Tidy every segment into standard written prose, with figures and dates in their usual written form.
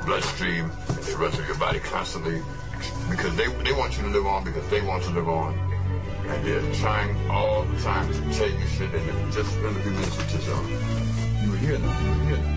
bloodstream, the rest of your body constantly, because they want you to live on because they want to live on. And they're trying all the time to tell you shit, and if you just spend a few minutes with yourself, you will hear them. You will hear them.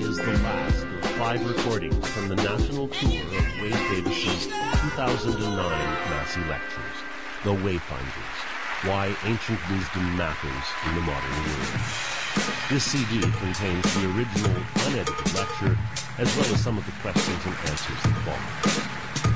is the last of 5 recordings from the national tour of Wade Davis's 2009 Massey Lectures, The Wayfinders, Why Ancient Wisdom Matters in the Modern World. This CD contains the original unedited lecture, as well as some of the questions and answers that follow.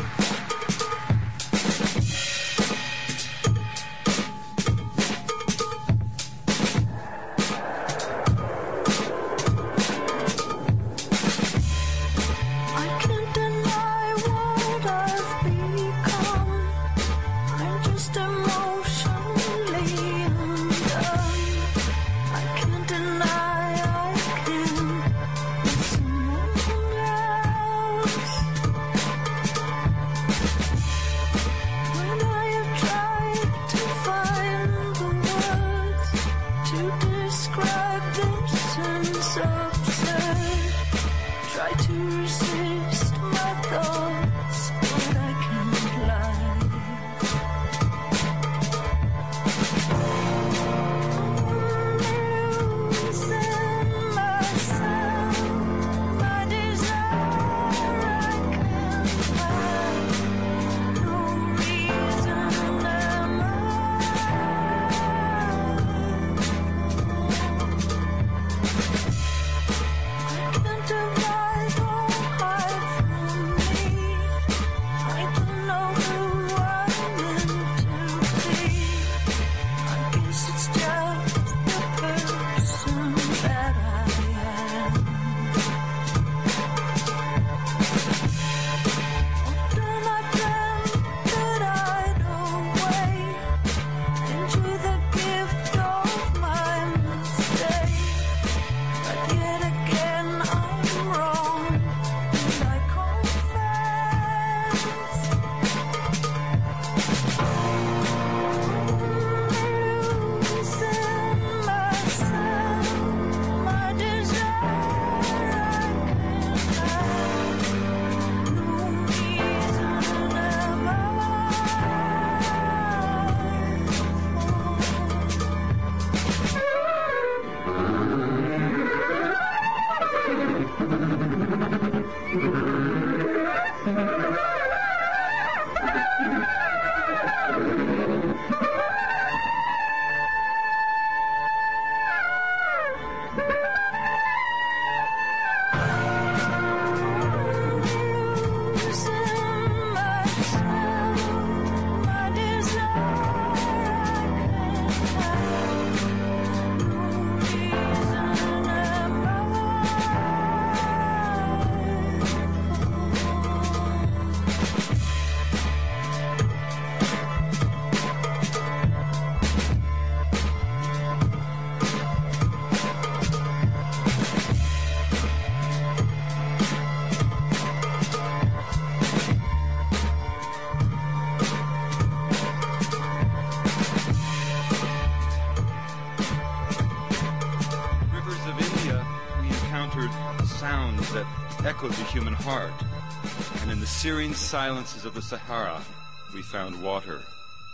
Echoed the human heart, and in the serene silences of the Sahara, we found water.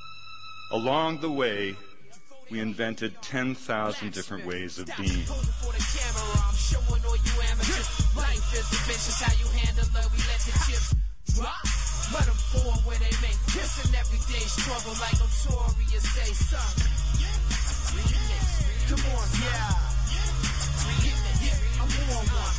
Along the way, we invented 10,000 different ways of being. Life is the bitch, how you handle it. We let the chips drop, let them fall where they make. This an everyday struggle like notorious say son. Come on, yeah. I'm on one.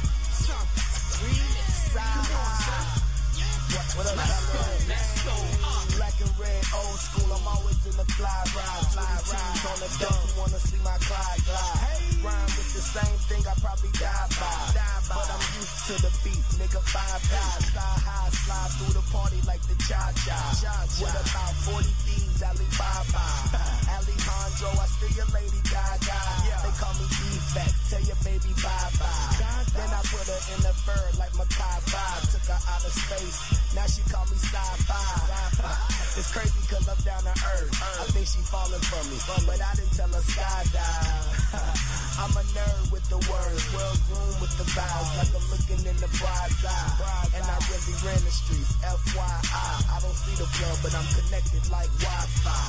Come on, son. What up, let's go. Black and red, old school. I'm always in the fly ride. On the deck, you wanna see my glide. Rhyme with the same thing I probably die by. But I'm used to the beat, nigga. 5 guys, side high, slide through the party like the cha-cha. With about 40 thieves, Alibaba. Alejandro, I still your lady Gaga. They call me defect, tell your baby bye-bye. Then I put her in the bird like Makai 5. Took her out of space, now she call me sci-fi. It's crazy cause I'm down to earth. I think she falling for me, but I didn't tell her skydive. I'm a nerd with the words, world room with the vibes, like I'm looking in the bride's eye. And I really ran the streets, FYI. I don't see the plug, but I'm connected like Wi-Fi.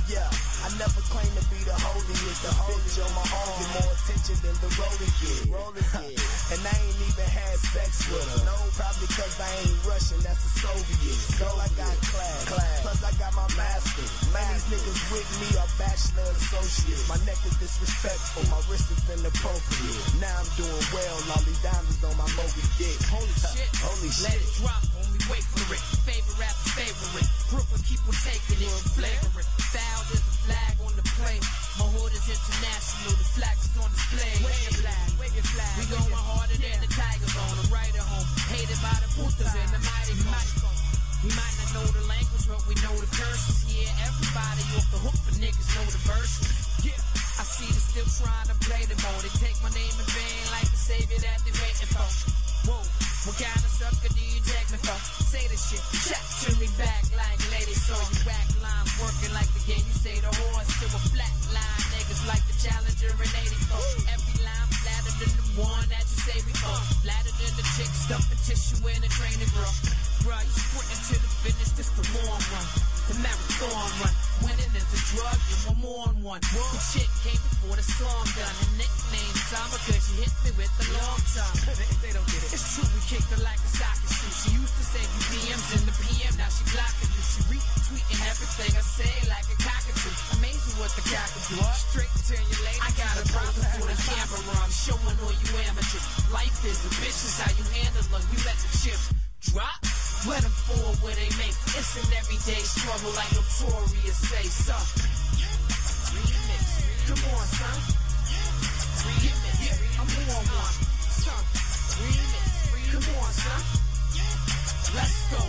Yeah, I never claim to be the holiest. The bitch on my arm get more attention than the roller kid. And I ain't even had sex with her. No, probably cause I ain't Russian, that's a Soviet. Girl, I got class. Plus I got my master's. Man, these niggas with me are bachelor associates. My neck is disrespectful, my wrist is inappropriate. Now I'm doing well, all these diamonds on my Moby Dick. Holy shit. Let it drop, homie, wait for it. Favorite rapper, favorite. Brooklyn, keep on taking it, flavor it. Style, there's a flag on the plane. My hood is international, the flag is on display. Wave your flag. We going harder than the Tigers on the right at home. Hated by the Putas and the mighty microphone. We might not know the language, but we know the curses. Yeah, everybody off the hook, but niggas know the verses. Yeah, I see them still trying to play the mode. They take my name in vain like the savior that they waiting for. Whoa, what kind of sucker do you take me for? Say the shit, shot to me back like ladies. So you whack lines working like the game. You say the horse to a flat line. Niggas like the Challenger in 84. Every line flatter than the one that you say before. Flatter than the chick stuffing tissue in a training bro. Bruh, you sprinting to the finish, this the long run. The marathon run. Winning is a drug, and one more on one. The shit came before the song done. And nickname Summer, cause you hit me with the long tongue. They don't get it. It's true, we kicked her like a soccer shoe. She used to send you DMs in the PM, now she blocking you. She retweeting everything I say like a cockatoo. Amazing what the cock can do. Straight to your lady. I got a problem for the camera. I'm showing all you amateurs. Life is a bitch, how you handle her. You let the chips drop. Let them fall where they make. It's an everyday struggle like Notorious say, son. Remix. Come on, son. Remix. I'm on one. Son. Remix. Come on, son. Let's go.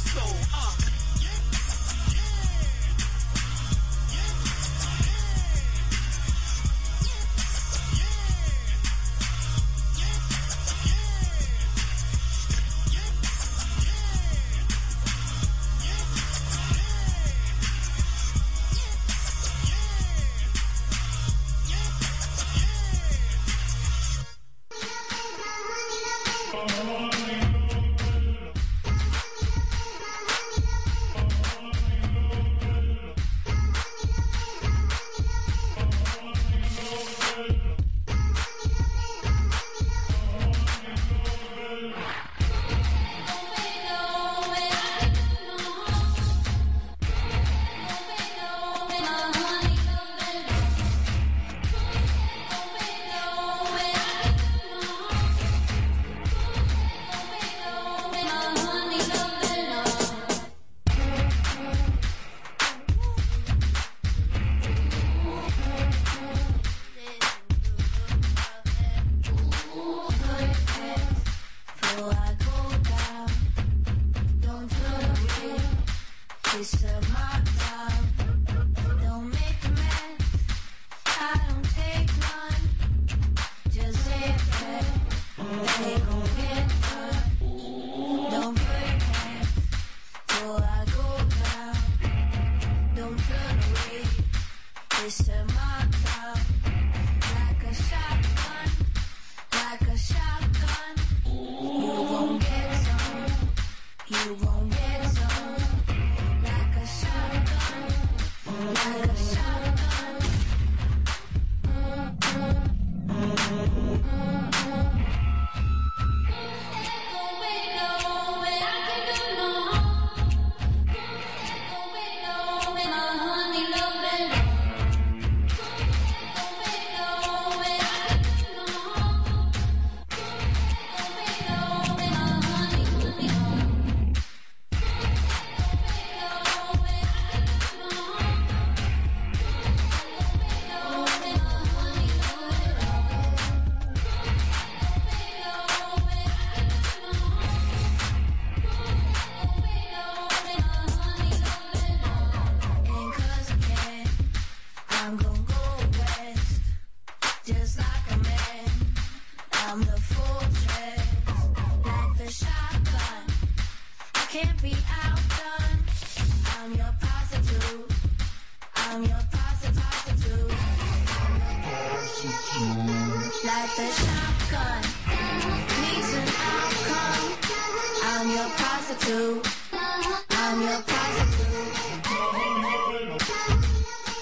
Like the shotgun needs an outcome. I'm your prostitute. I'm your prostitute.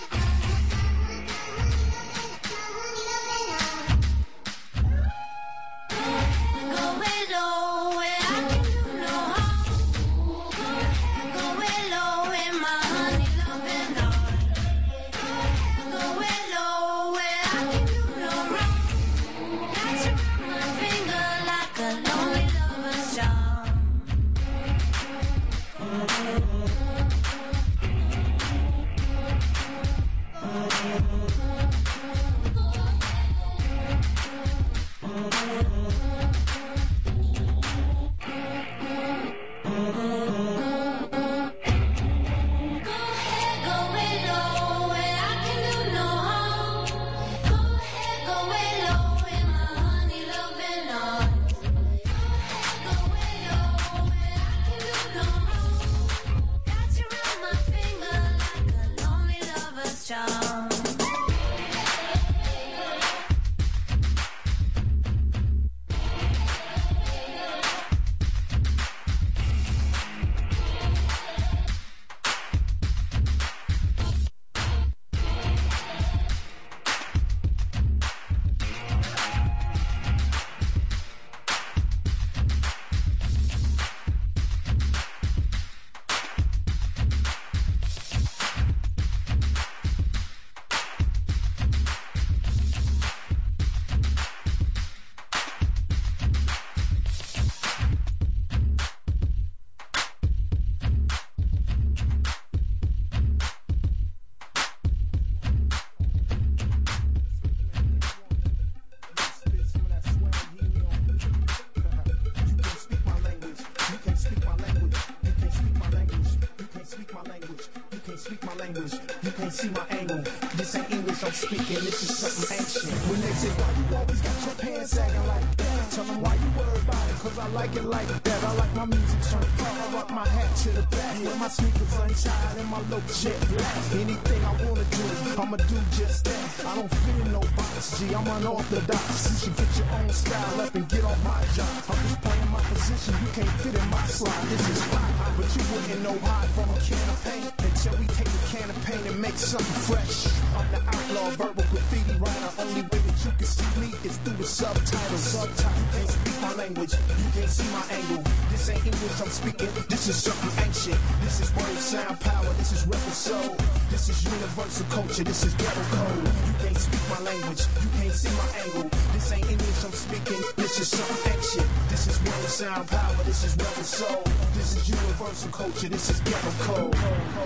language, you can't see my angle. This ain't English I'm speaking, this is something ancient. When they say, why you always got your pants sagging like that? Tell them why you worry about it, cause I like it like that. I like my music turned up, I rock my hat to the back. With my sneakers untied and my low jet black. Anything I wanna do, I'ma do just that. I don't fit in no box, G, I'm unorthodox. You should get your own style up and get on my job. I'm just playing my position, you can't fit in my slide. This is hot, but you wouldn't know hot from a can of paint. Until we take a can of paint and make something fresh. I'm the outlaw verbal graffiti writer. Only way that you can see me is through the subtitles. You can't speak my language, you can't see my angle. This ain't English I'm speaking, this is something ancient. This is word, sound, power, this is record soul. This is universal culture, this is ghetto code. You can't speak my language, you can't see my angle. This ain't English I'm speaking, this is something ancient. This is word, sound, power, this is record soul. This is universal culture, this is ghetto code.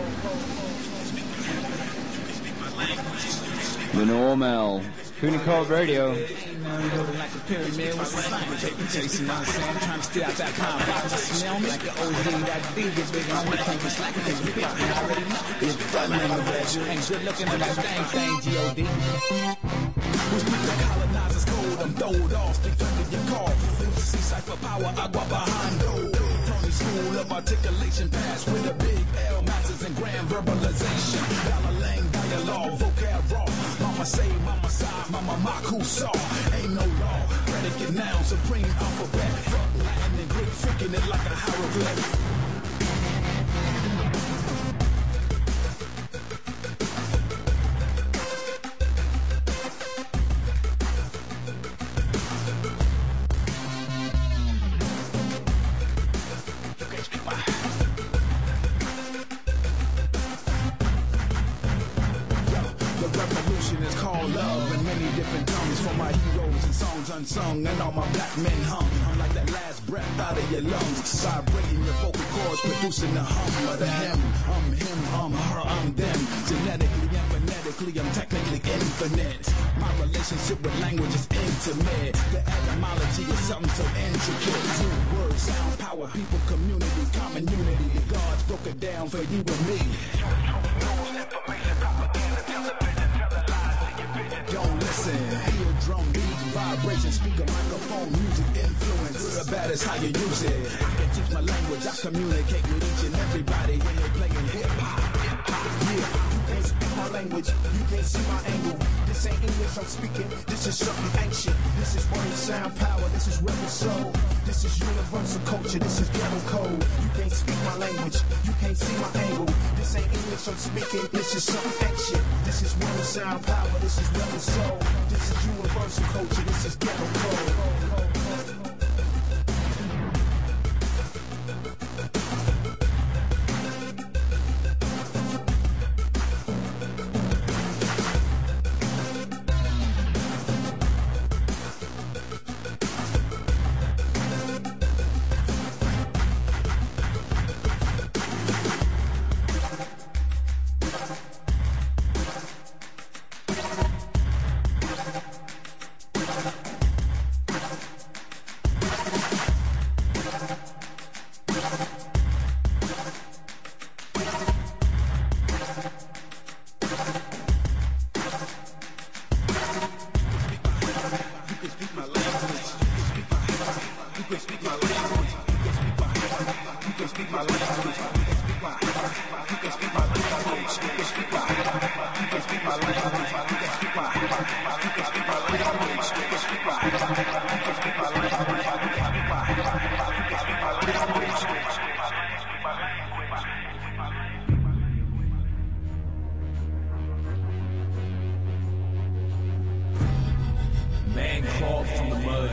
The Normal. Cooney Cold Radio. Like a pyramid with some science chasing, you know what I'm saying? Trying to stay out that pine box. Smell me like an OD, that D gets big on me. Can't be slacking cause we got me already know. It's fun in the bed. You ain't good looking at that thing, G.O.D. We speak the colonizer's code. I'm throwed off, stick under your car. See cipher power, agua bajando. Tony school of articulation pass with a big L, masters and grand verbalization. Dollar lang, dialogue, vocab raw. Mama say, mama side, mama mock who saw. Ain't no law, predicate noun, supreme alphabet. Fuck Latin and Greek, freaking it like a hieroglyph. Unsung and all my black men hung. I'm like that last breath out of your lungs, vibrating your vocal cords, producing the hum of the hymn. I'm him, I'm her, I'm them. Genetically and phonetically, I'm technically infinite. My relationship with language is intimate. The etymology is something so intricate. Root, word, sound, power, people, community, common unity. The gods broke it down for you and me. Don't listen, hear drum beat, vibration, speaker, microphone, music, influence. Good or bad is how you use it. I can teach my language, I communicate with each and everybody when they're playing hip-hop. Yeah, you can't speak my language, you can't see my angle. This ain't English I'm speaking, this is something ancient. This is word, sound, power, this is record soul. This is universal culture, this is ghetto code. You can't speak my language, you can't see my angle. This ain't English I'm speaking, this is something ancient. This is word, sound, power, this is record soul. This is universal culture, this is ghetto code. Man crawled from the mud.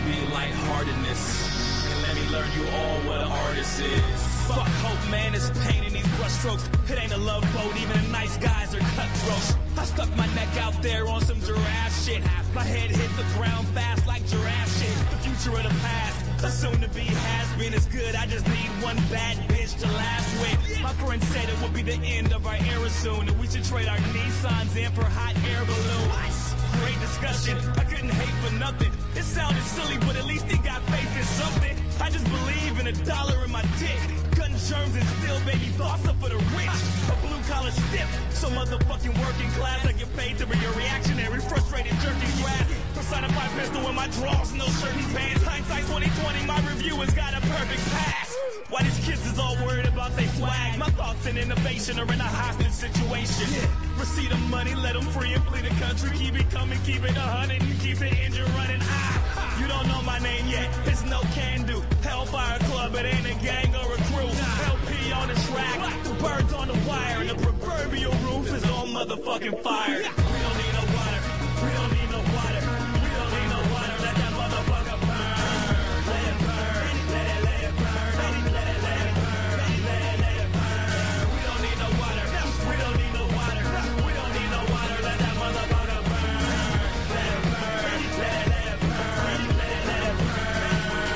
be lightheartedness. And let me learn you all what an artist is. Fuck hope, man, it's pain in these brushstrokes. It ain't a love boat, even the nice guys are cutthroats. I stuck my neck out there on some giraffe shit. My head hit the ground fast like giraffe shit. The future of the past, a soon-to-be has-been is good. I just need one bad bitch to laugh with. My friend said it would be the end of our era soon, and we should trade our Nissans in for hot air balloons. Great discussion, I couldn't hate for nothing. It sounded silly, but at least he got faith in something. I just believe in $1 in my dick. Gun germs and still baby thoughts are for the rich. A blue-collar stiff, so motherfucking working class. I get paid to be a reactionary, frustrated, jerking grass. Personified pistol in my drawers, no shirt and pants. Hindsight 2020, my review has got a perfect pass. Why these kids is all worried about they swag? My thoughts and innovation are in a hostage situation. Receipt of money, let them free and flee the country. Keep it coming, keep it 100, and keep the engine running. You don't know my name yet, it's no can do. Hellfire Club, it ain't a gang or a crew. LP on the track, the birds on the wire, and the proverbial roof is on motherfucking fire. We don't need no water, we don't need no water, we don't need no water. Let that motherfucker burn. Let it burn, let it burn, let it burn, let it burn. We don't need no water, we don't need no water, we don't need no water. Let that motherfucker burn. Let it burn, let it burn, let it burn.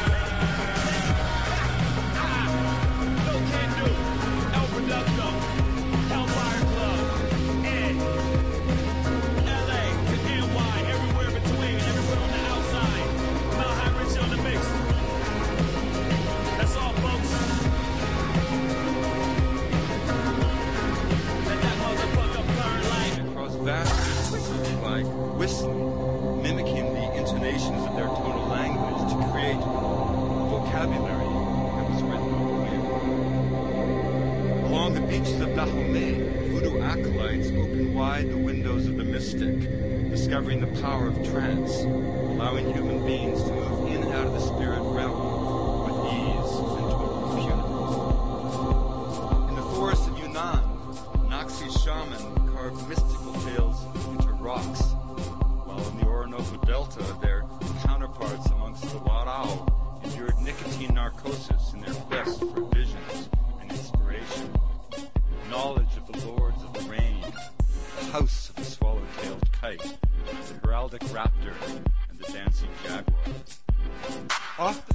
No can do, El Producto, Hellfire Club, and LA to NY, everywhere between, everywhere on the outside. Mel High Rich on the mix. That's all, folks. Let that motherfucker burn like. Across vast distances like whistling, mimicking the intonations of their tonal language to create vocabulary that was written clear. Along the beaches of Dahomey, voodoo acolytes open wide the windows of the mystic, discovering the power of trance, allowing human beings to move in and out of the spirit realm with ease and total impunity. In the forest of Yunnan, Naxi shaman carved mystical tales into rocks, while in the Orinoco Delta, their counterparts amongst the Warao endured nicotine narcosis in their quest for visions and inspiration. Knowledge of the lords of the rain, the house of the swallow-tailed kite, the heraldic raptor, and the dancing jaguar. Often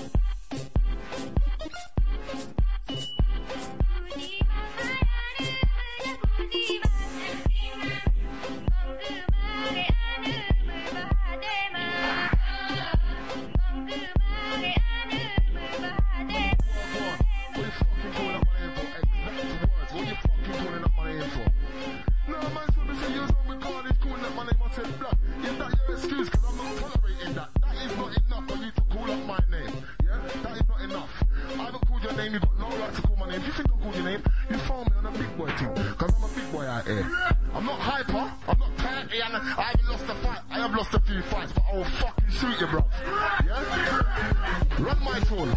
I'm not hyper, I'm not tighty, and I haven't lost a fight. I have lost a few fights, but I will fucking shoot you, bro. Yeah? Run my phone.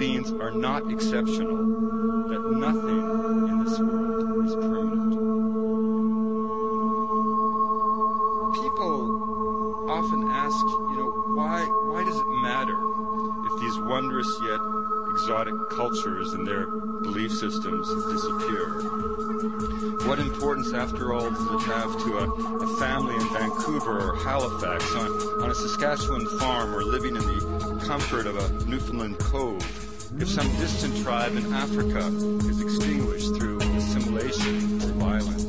beings are not exceptional, that nothing in this world is permanent. People often ask, why does it matter if these wondrous yet exotic cultures and their belief systems disappear? What importance, after all, does it have to a family in Vancouver or Halifax, on a Saskatchewan farm, or living in the comfort of a Newfoundland cove, if some distant tribe in Africa is extinguished through assimilation or violence?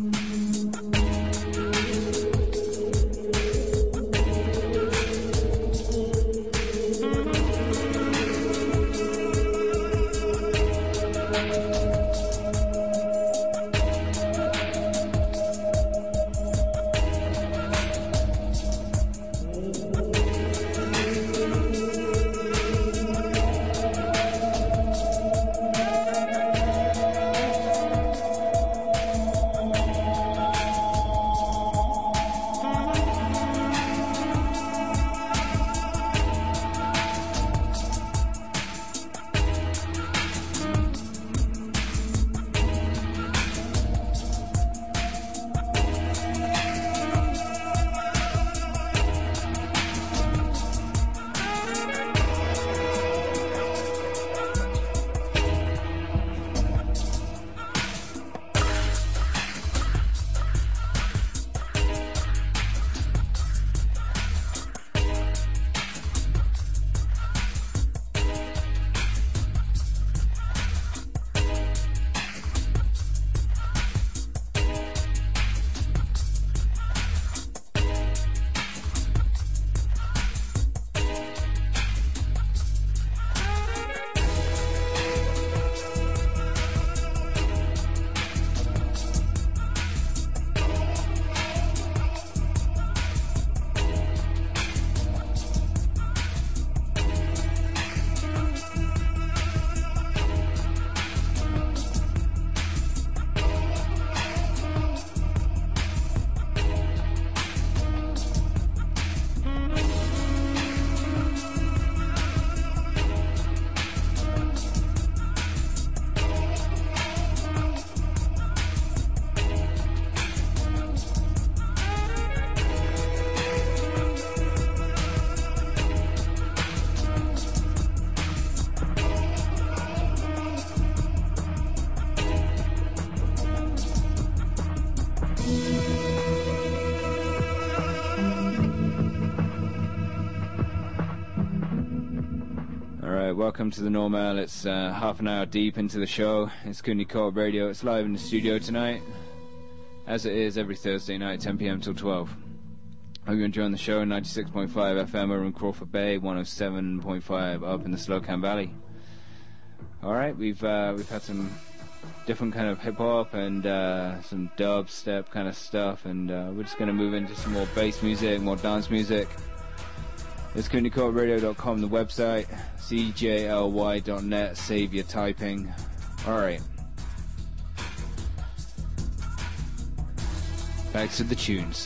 Welcome to the Normal. It's half an hour deep into the show. It's Cooney Co-op Radio. It's live in the studio tonight, as it is every Thursday night, 10 p.m. till 12. Hope you're enjoying the show. 96.5 FM over in Crawford Bay, 107.5 up in the Slocan Valley. All right, we've had some different kind of hip hop and some dubstep kind of stuff, and we're just going to move into some more bass music, more dance music. It's CooneyCoRadio.com, the website, CJLY.net, save your typing. Alright. Back to the tunes.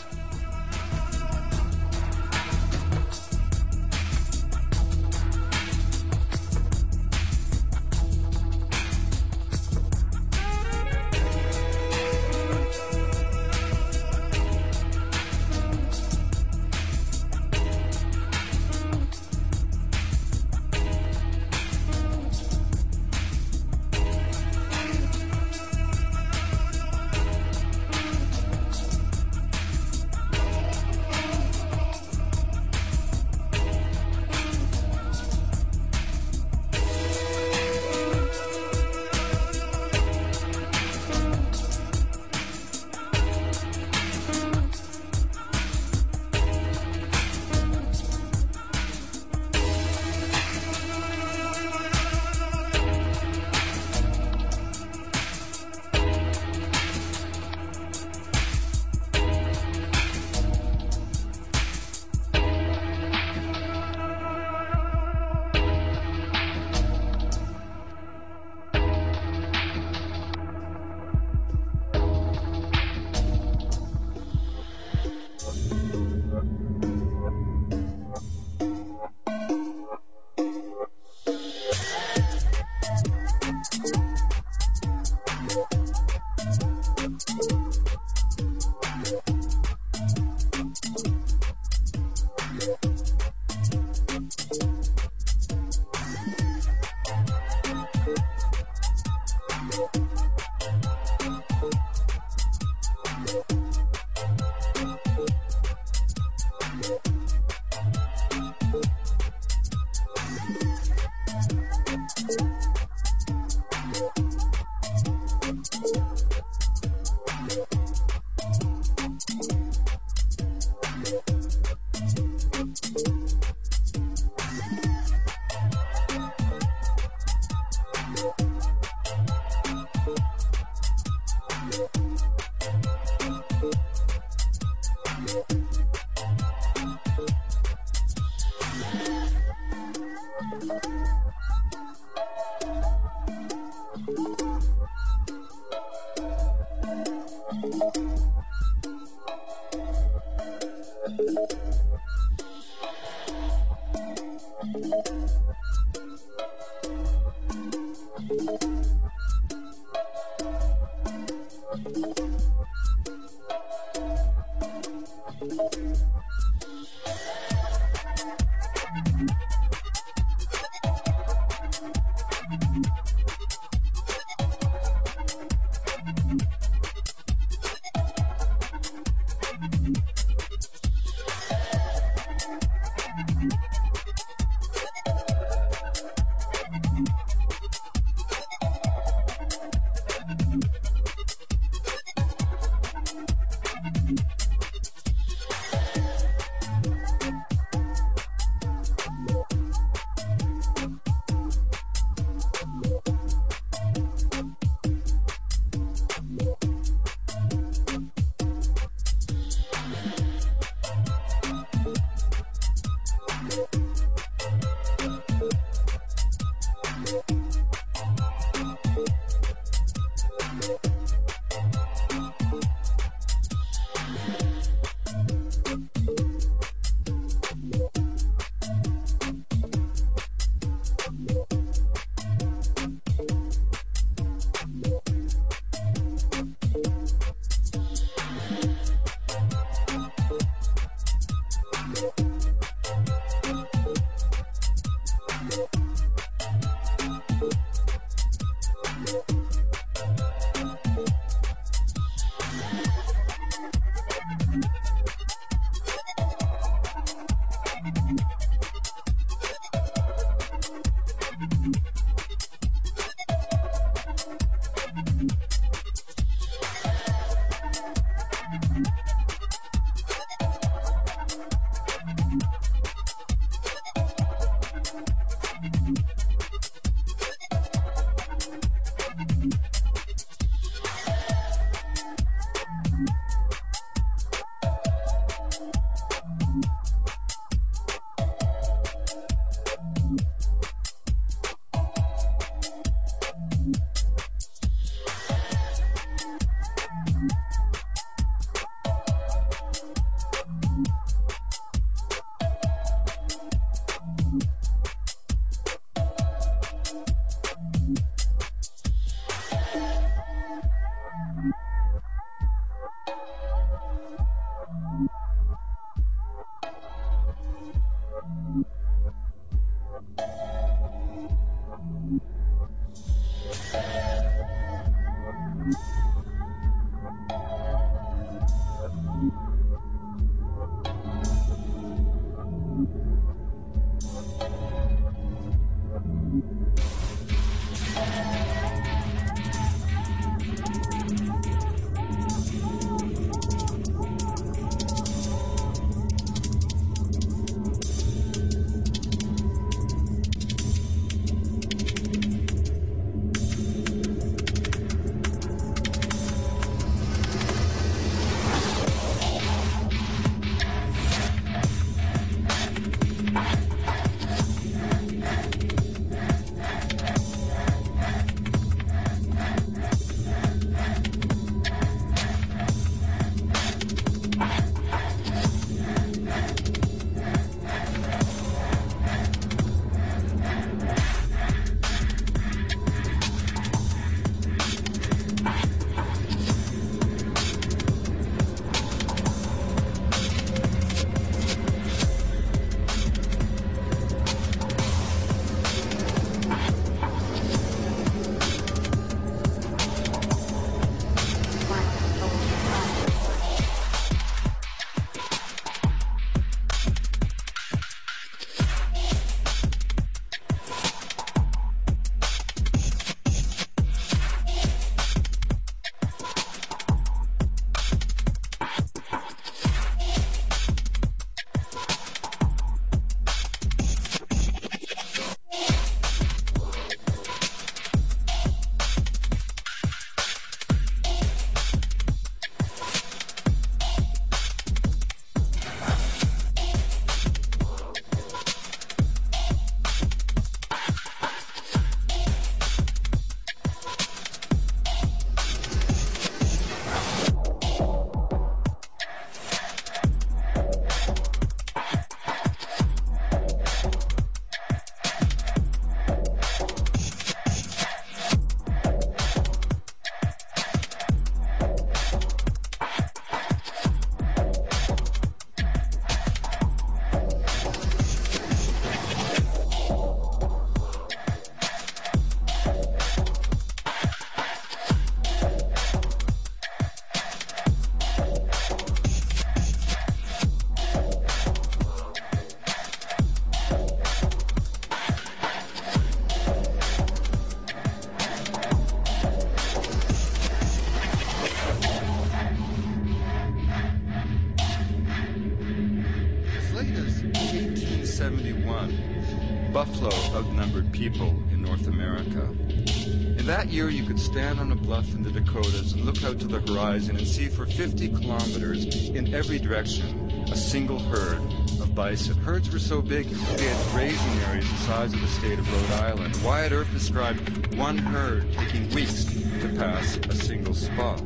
1871, buffalo outnumbered people in North America. In that year, you could stand on a bluff in the Dakotas and look out to the horizon and see for 50 kilometers in every direction a single herd of bison. Herds were so big they had grazing areas the size of the state of Rhode Island. Wyatt Earp described one herd taking weeks to pass a single spot.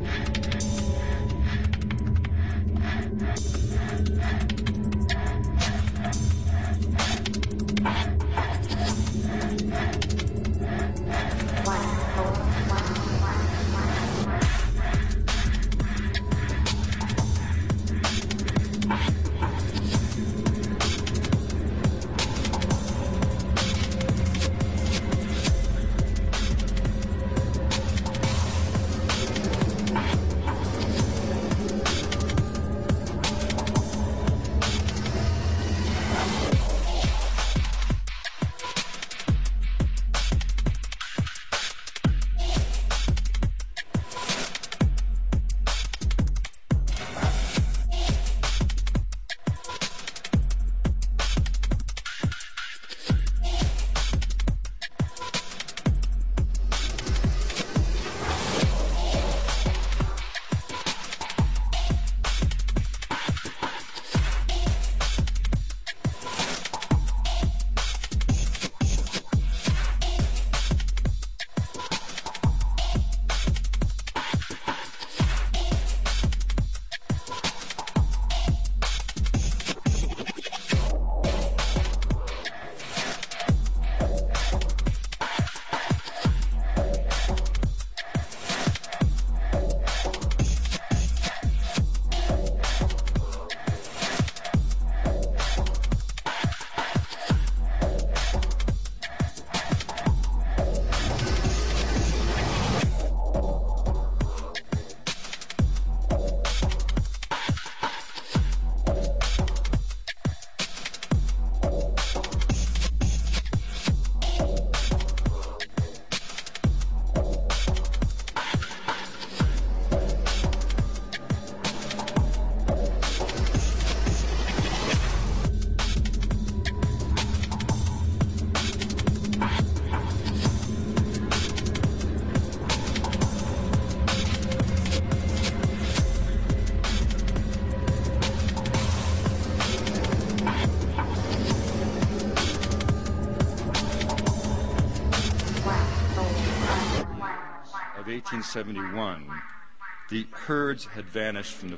Of 1871, the herds had vanished from the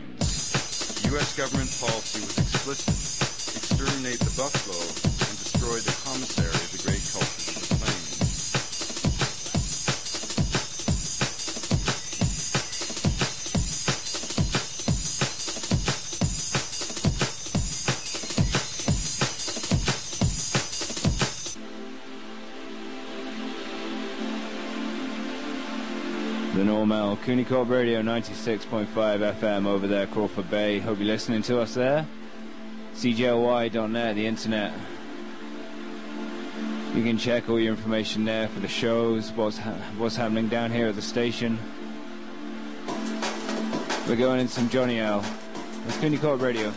plains. U.S. government policy was explicit: exterminate the buffalo and destroy the commissary of the great cultures of the plains. The Normal, Cooney Corp Radio 96.5 FM over there, Crawford Bay. Hope you're listening to us there. CJLY.net, the internet. You can check all your information there for the shows, what's happening down here at the station. We're going in some Johnny L. That's Cooney Corp Radio.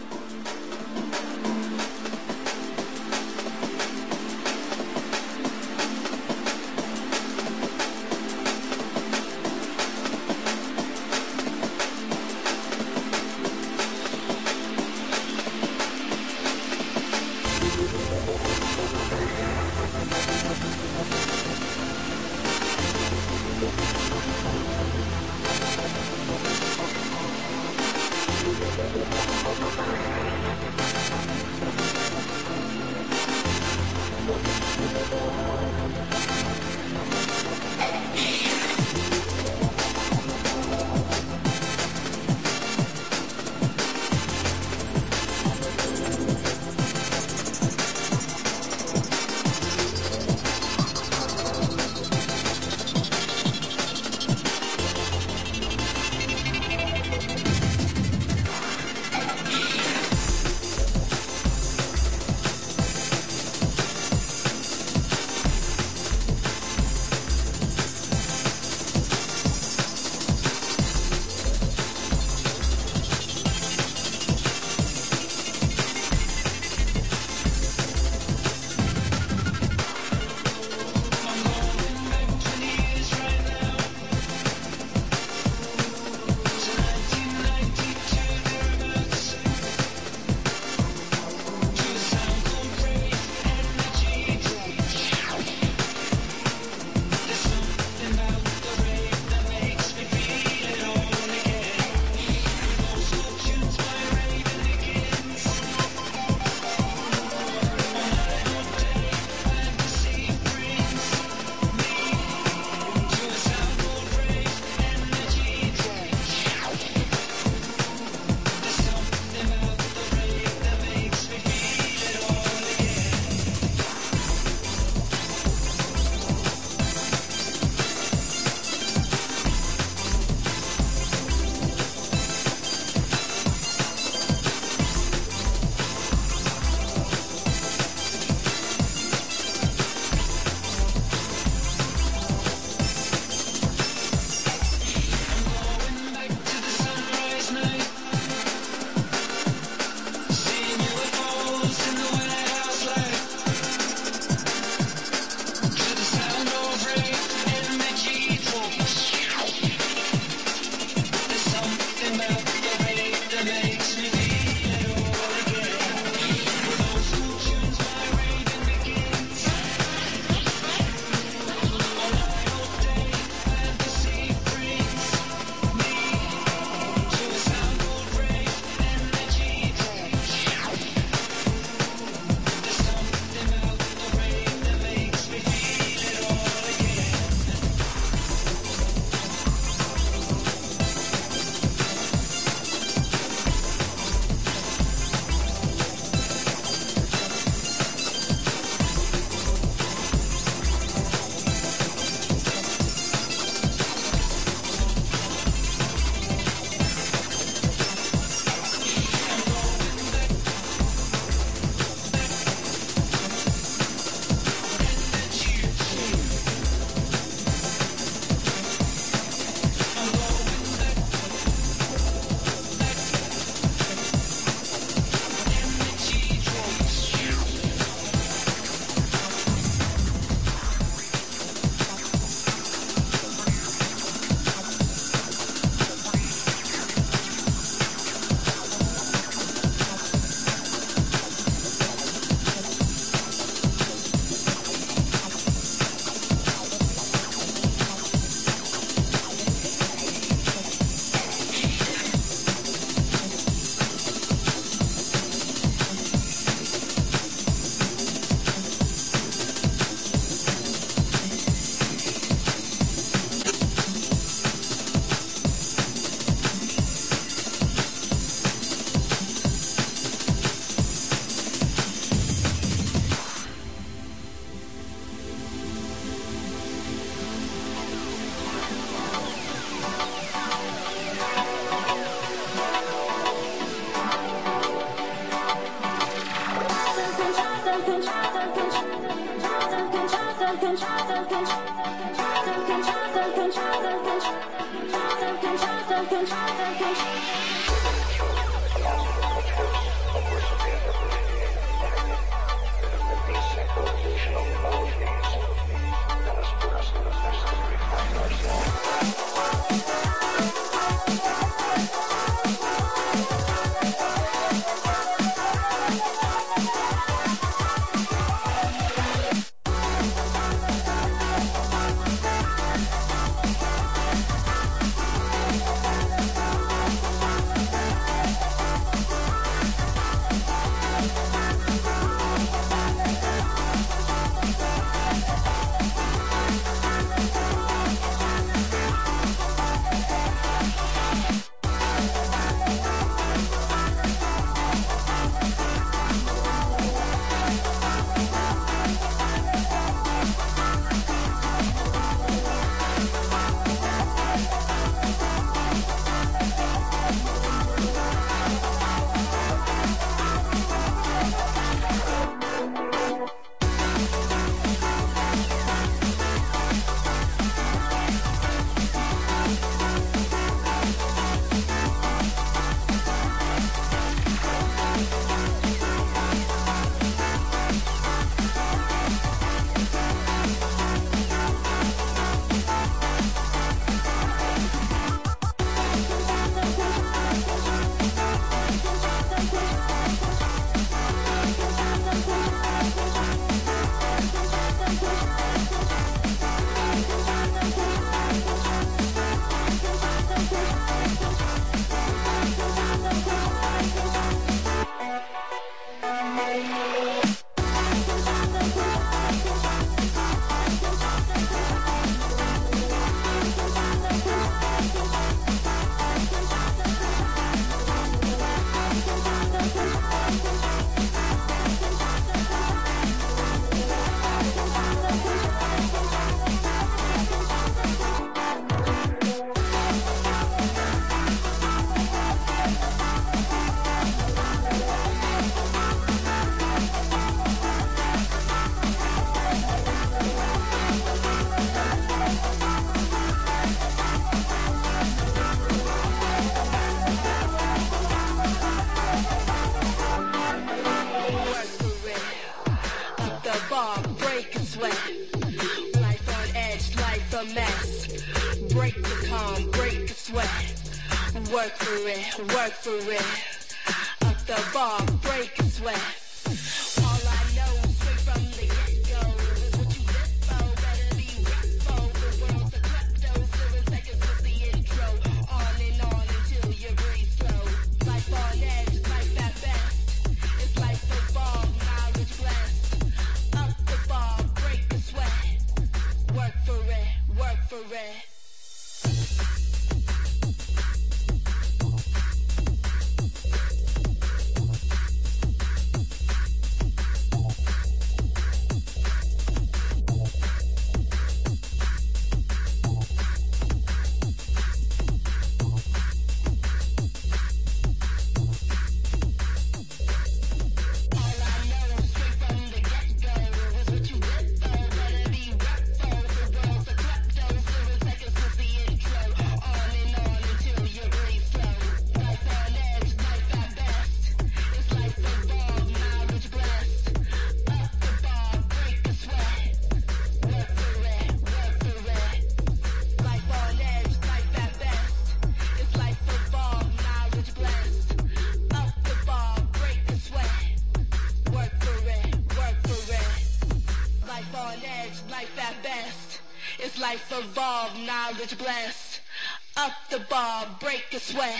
Evolve, knowledge blessed. Up the bar, break a sweat.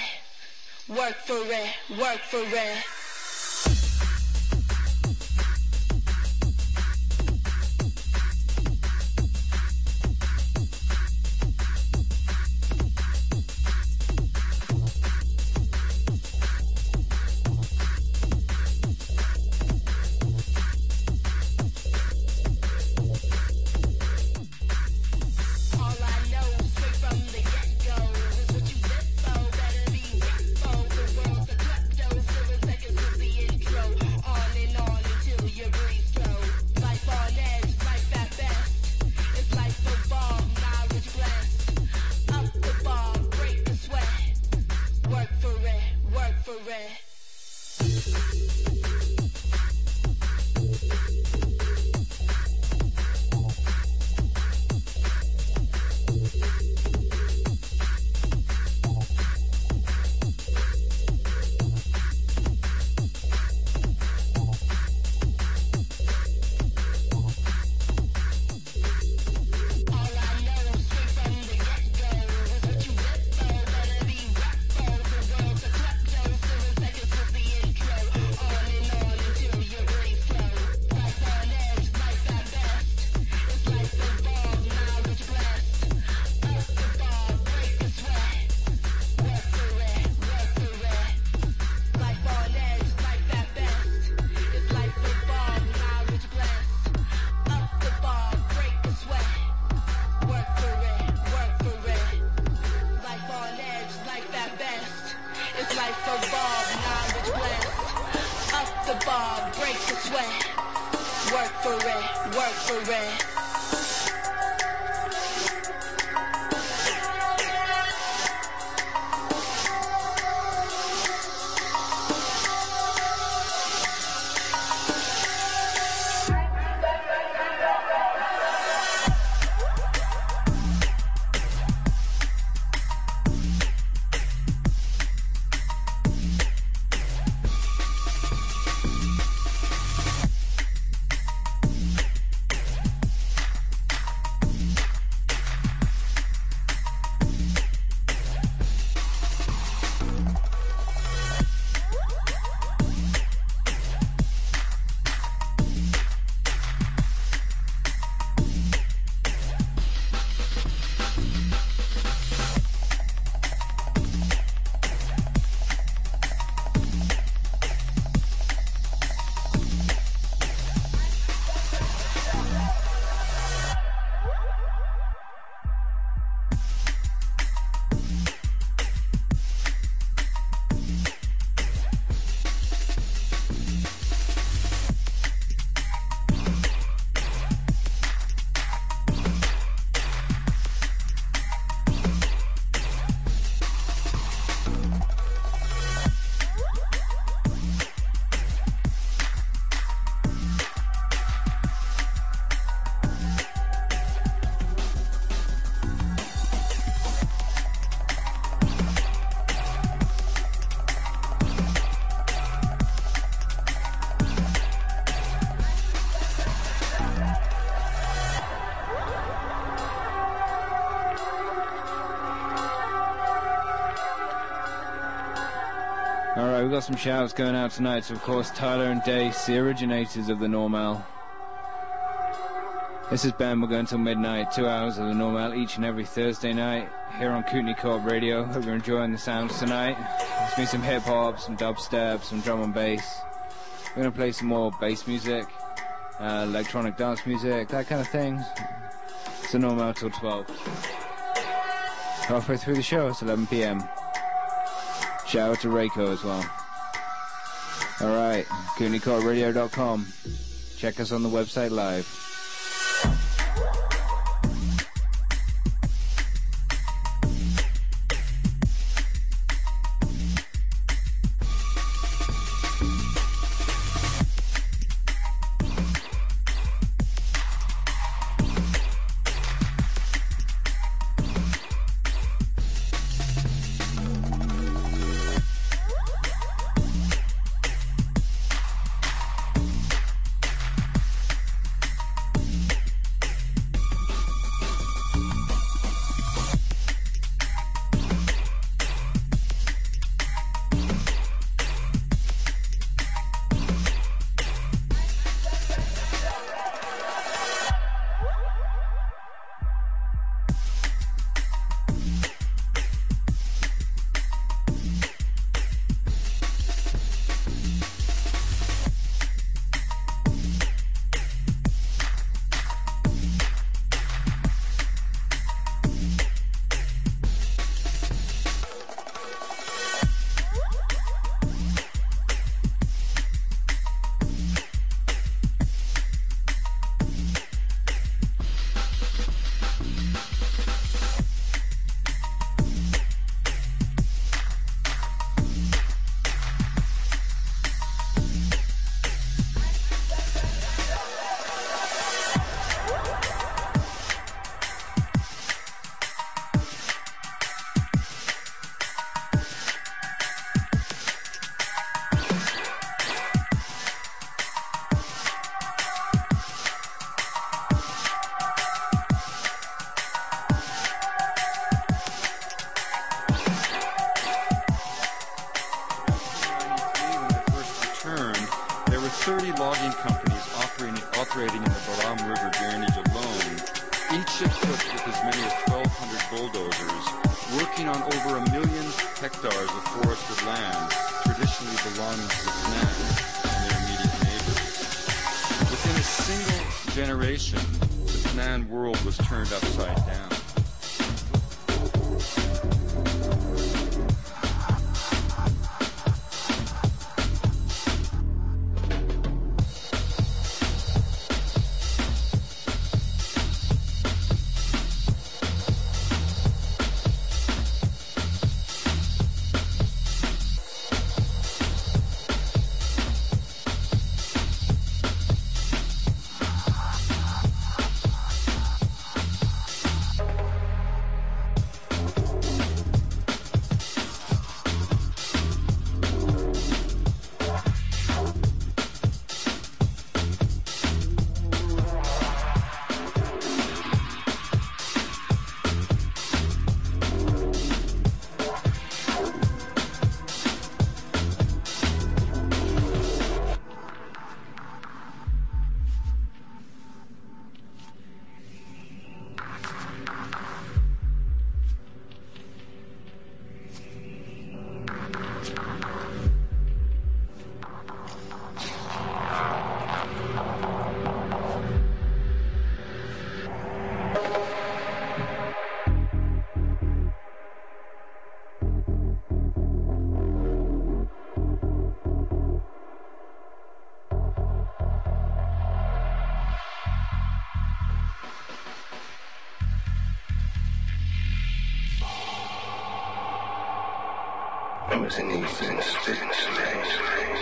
Work for it, work for it. Seconds bar, break a sweat. Work for it, work for it. Alright, we've got some shouts going out tonight to, of course, Tyler and Dace, the originators of the Normal. This is Ben. We're going till midnight, 2 hours of the Normal each and every Thursday night here on Kootenai Co-op Radio. Hope you're enjoying the sounds tonight. There's been some hip-hop, some dubstep, some drum and bass. We're going to play some more bass music, electronic dance music, that kind of thing. It's the Normal till 12. Halfway through the show, it's 11 p.m. Shout out to Reiko as well. Alright, KootenaiCoRadio.com. Check us on the website live. operating in the Baram River drainage alone, each equipped with as many as 1,200 bulldozers, working on over 1 million hectares of forested land traditionally belonging to the Kanan and their immediate neighbors. Within a single generation, the Kanan world was turned upside down. I was in Eastern space.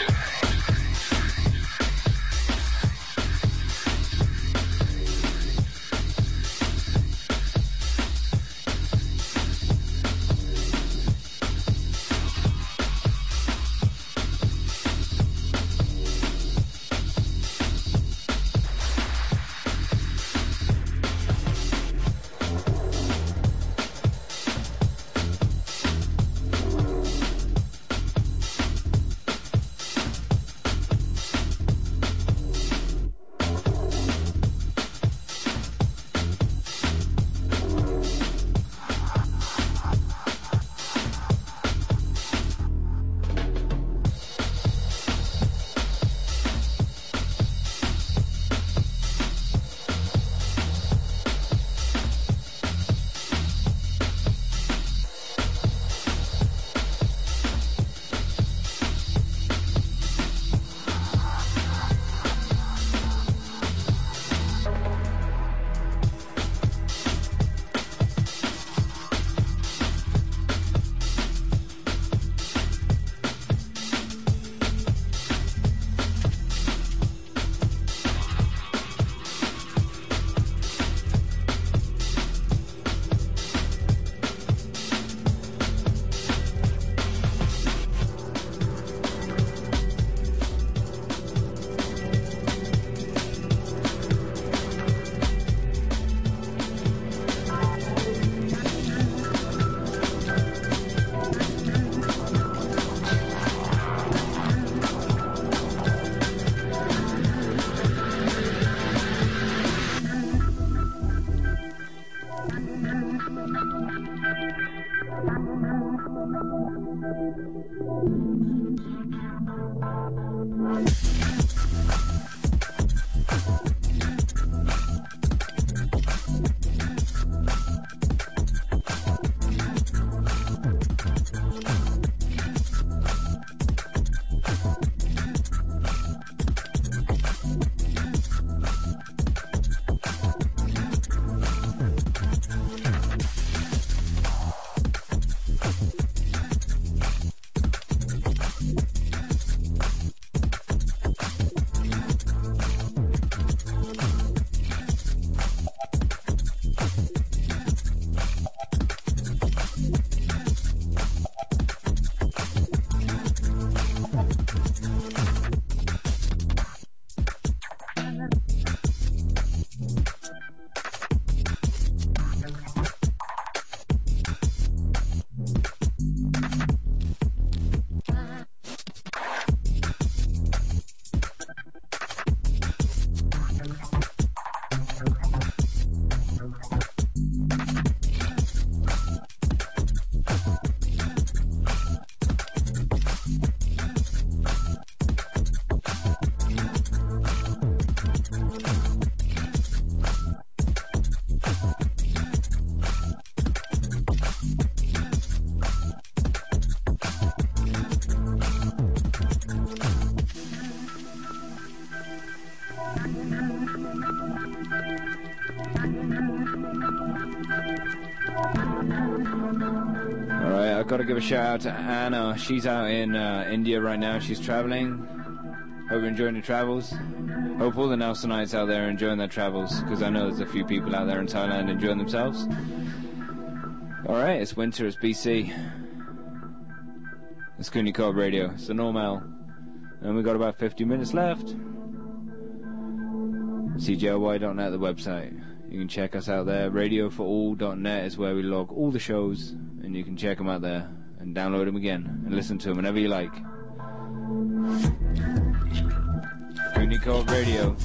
Alright, I've got to give a shout out to Anna. She's out in India right now. She's traveling. Hope you're enjoying your travels. Hope all the Nelsonites out there are enjoying their travels, because I know there's a few people out there in Thailand enjoying themselves. Alright, it's winter, it's BC. It's Cooney Cobb Radio. It's the normal. And we've got about 50 minutes left. CJLY.net, the website. You can check us out there. RadioForAll.net is where we log all the shows, and you can check them out there and download them again and listen to them whenever you like. Cooney Cobb Radio.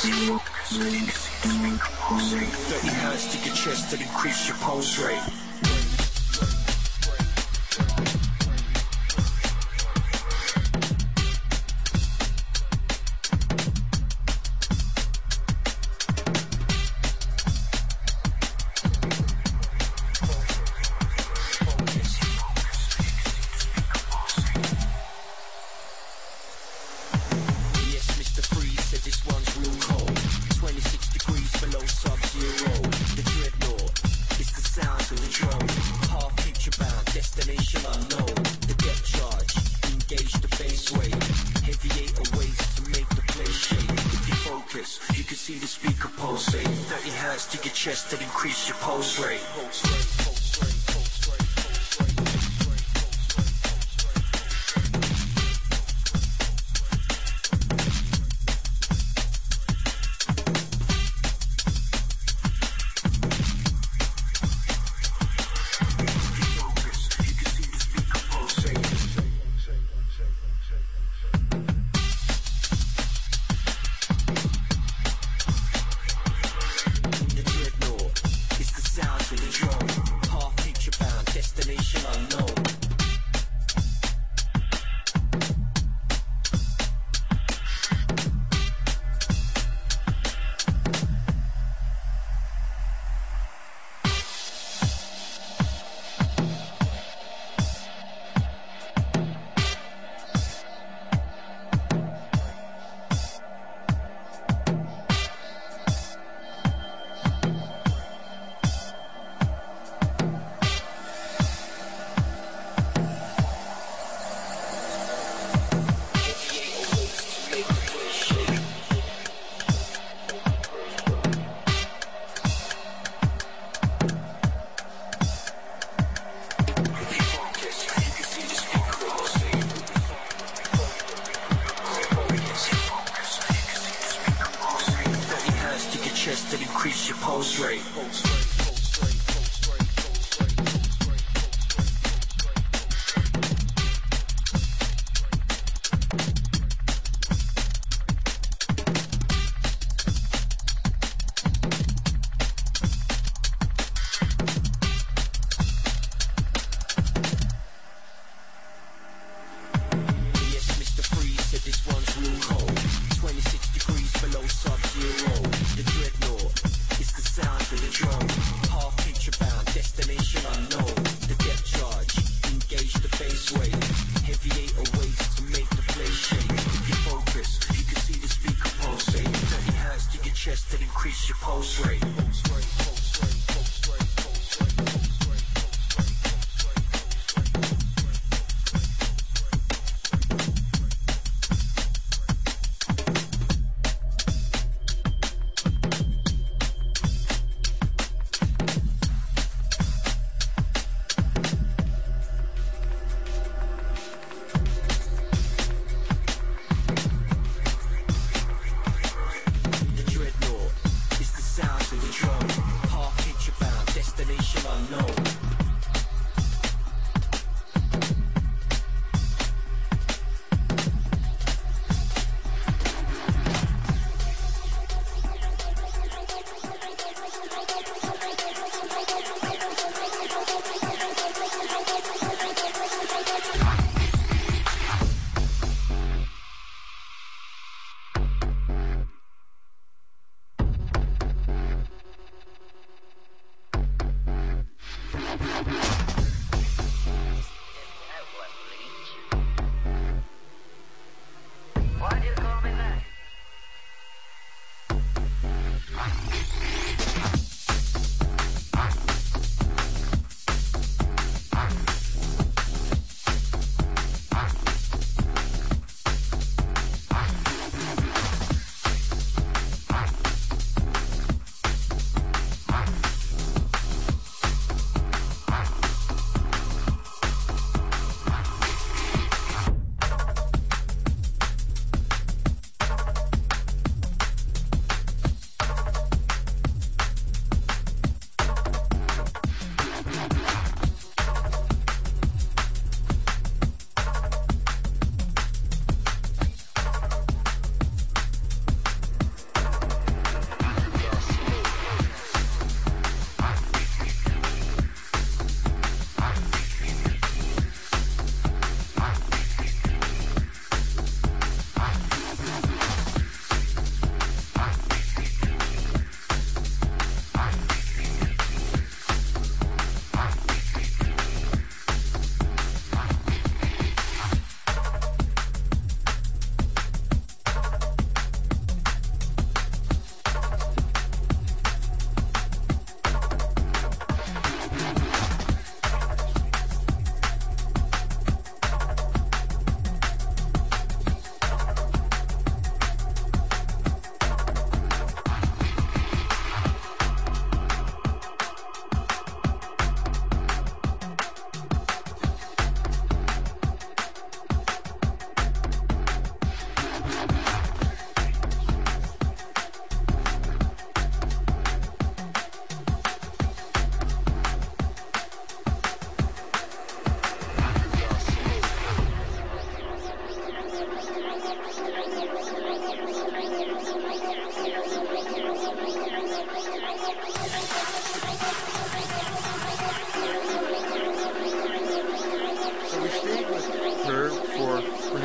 30 hertz to your chest to increase your pulse rate. Chest to increase your pulse rate. Sounds of the drum.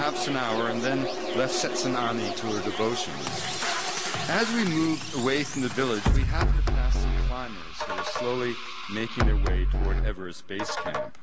perhaps an hour, and then left Setsanani to her devotions. As we moved away from the village, we happened to pass some climbers who were slowly making their way toward Everest Base Camp.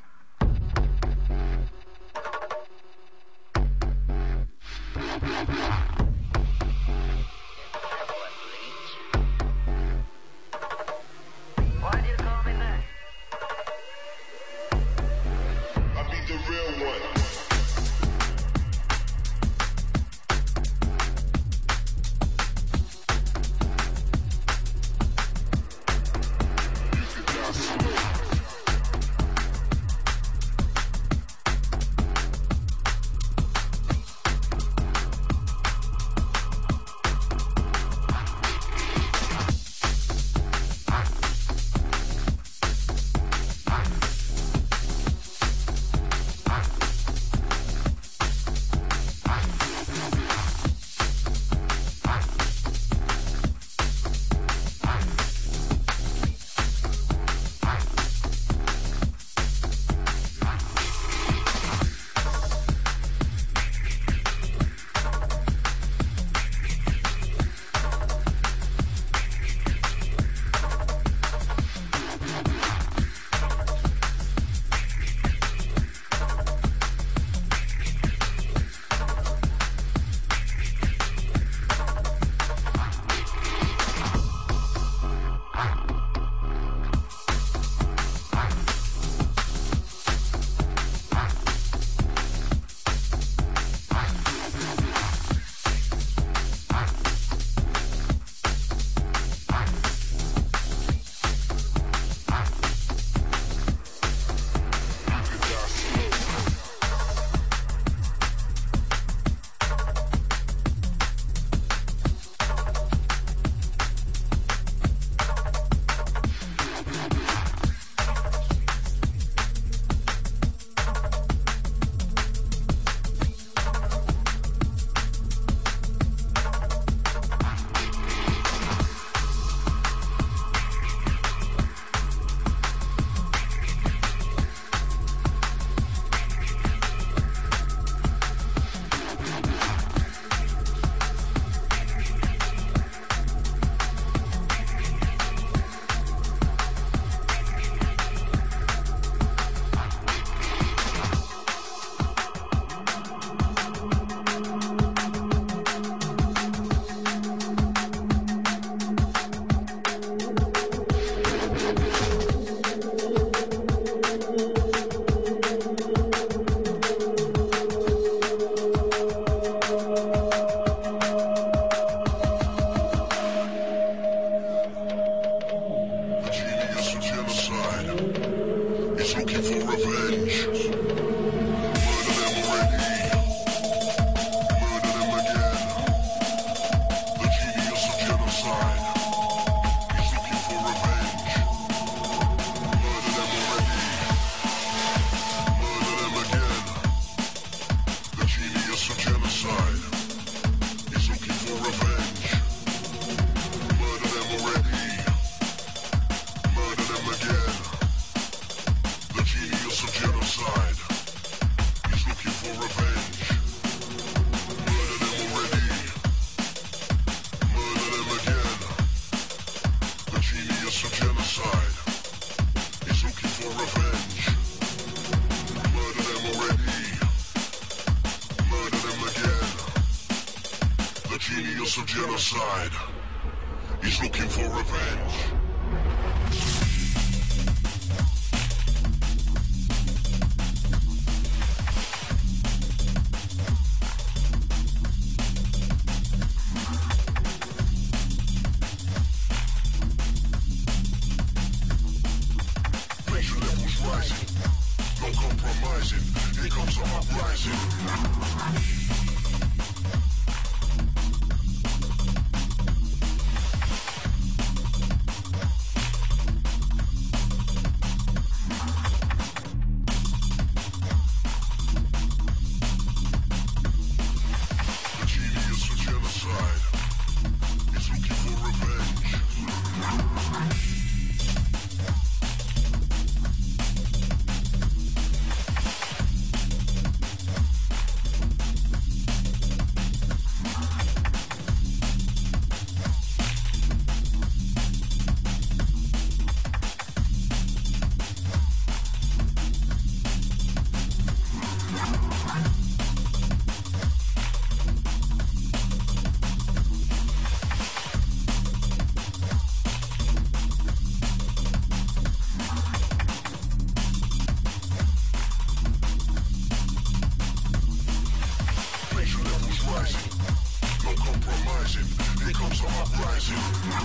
compromising.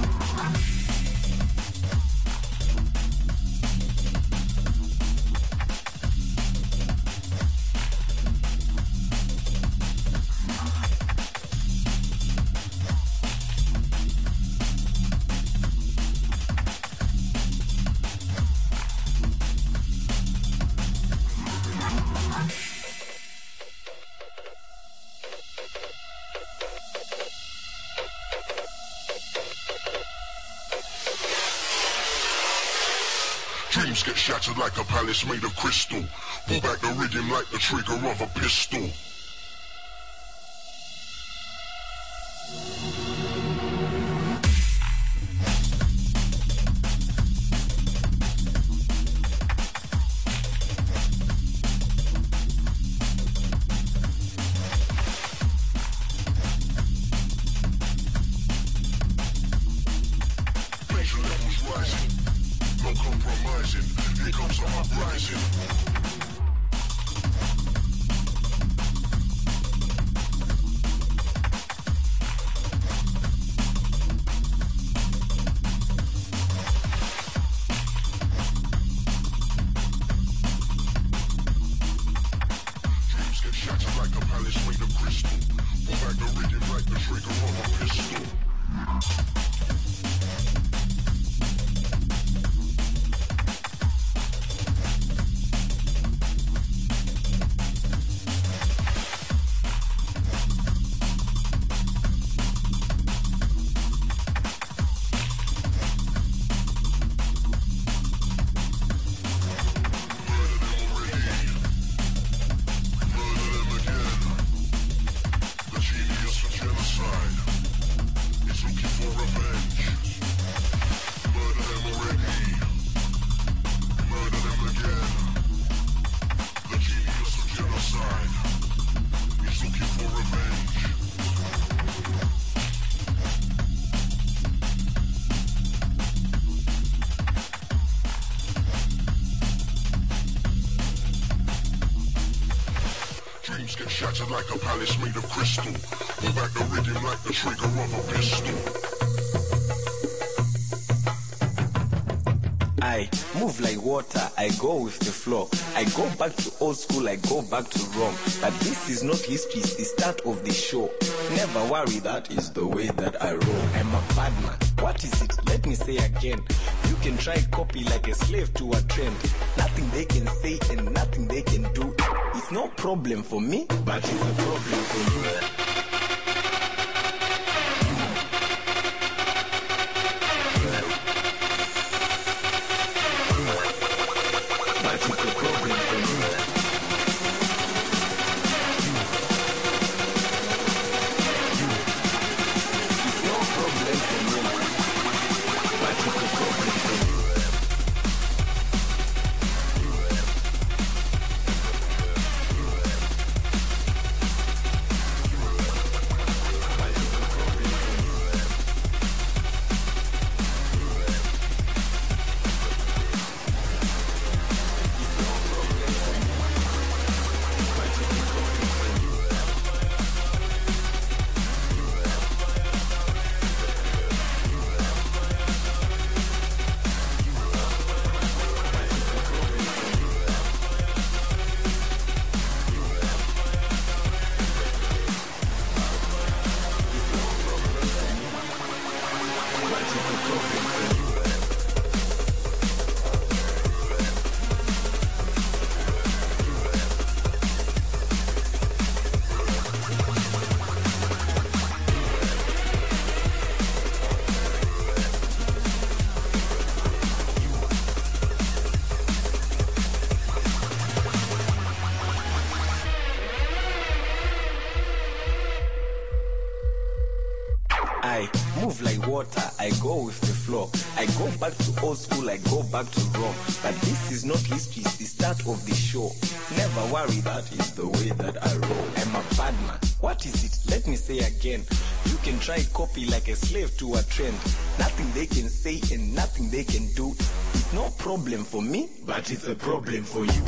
Dreams get shattered like a palace made of crystal. Pull back the rhythm like the trigger of a pistol. Pressure levels rising. No compromising, here comes the uprising. Dreams get shattered like a palace made of crystal. Pull back the rhythm like the trigger of a pistol. Dreams get shattered like a palace made of crystal. Pull back the rhythm like the trigger of a pistol. I move like water, I go with the flow. I go back to old school, I go back to Rome. But this is not history, it's the start of the show. Never worry, that is the way that I roll. I'm a bad man. What is it? Let me say again. You can try copy like a slave to a trend. Nothing they can say and nothing they can do. It's no problem for me, but it's a problem for you. I move like water, I go with the flow. I go back to old school, I go back to Rome. But this is not history, it's the start of the show. Never worry, that is the way that I roll. I'm a bad man. What is it? Let me say again. You can try copy like a slave to a trend. Nothing they can say and nothing they can do. It's no problem for me, but it's a problem for you.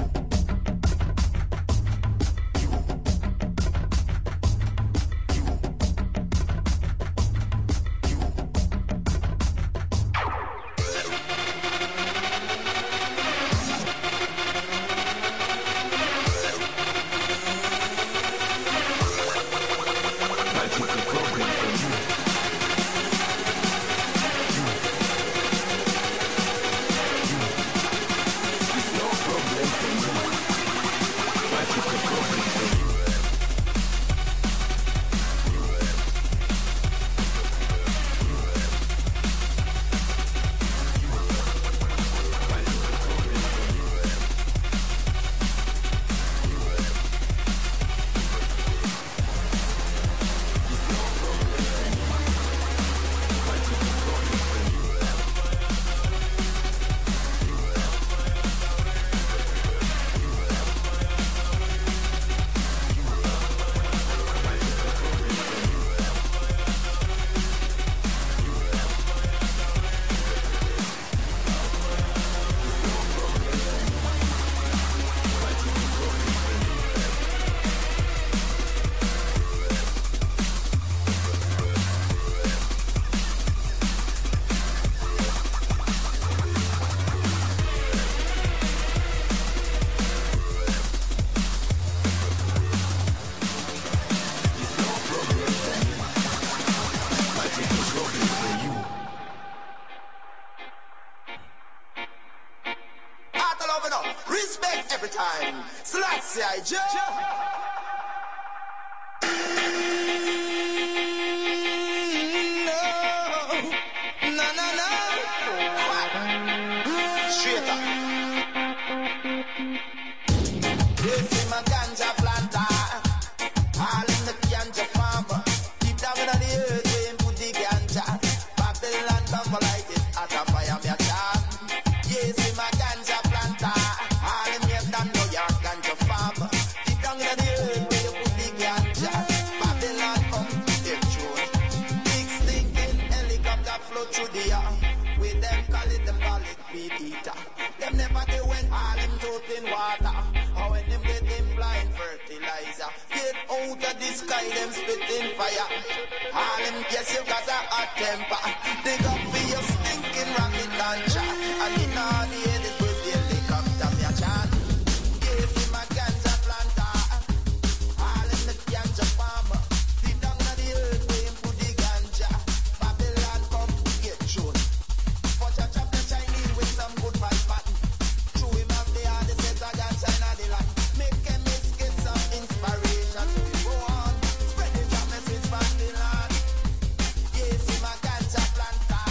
Hey, Joe! Straight up. This is my ganja planter. All in the ganja farmer. Deep down in the earth, we put the ganja. Babylon come like it. At a fire, me a chant. Yes, in my ganja planter. All in me done know your ganja farmer. Deep down in the earth, we put the ganja. Babylon come get through. Big stinking helicopter flow through the air. With them call it weed eater. Them never do when all them toot in water. Or when them get them blind fertilizer. Get out of the sky, them spit in fire. All them guess you got a hot temper. Dig up for your stinking rocket launcher. And in all the air, it was the helicopter, me a chant. Yes, in my ganja planter. All in the ganja farmer. Deep down in the earth, we put the ganja. Babylon come get thrown. For chop the Chinese with some good fight pattern. Through him up the hard, the set of ganja in the land. Make chemists get some inspiration. So we go on, spread the job message from the land. Yes, in my ganja planter.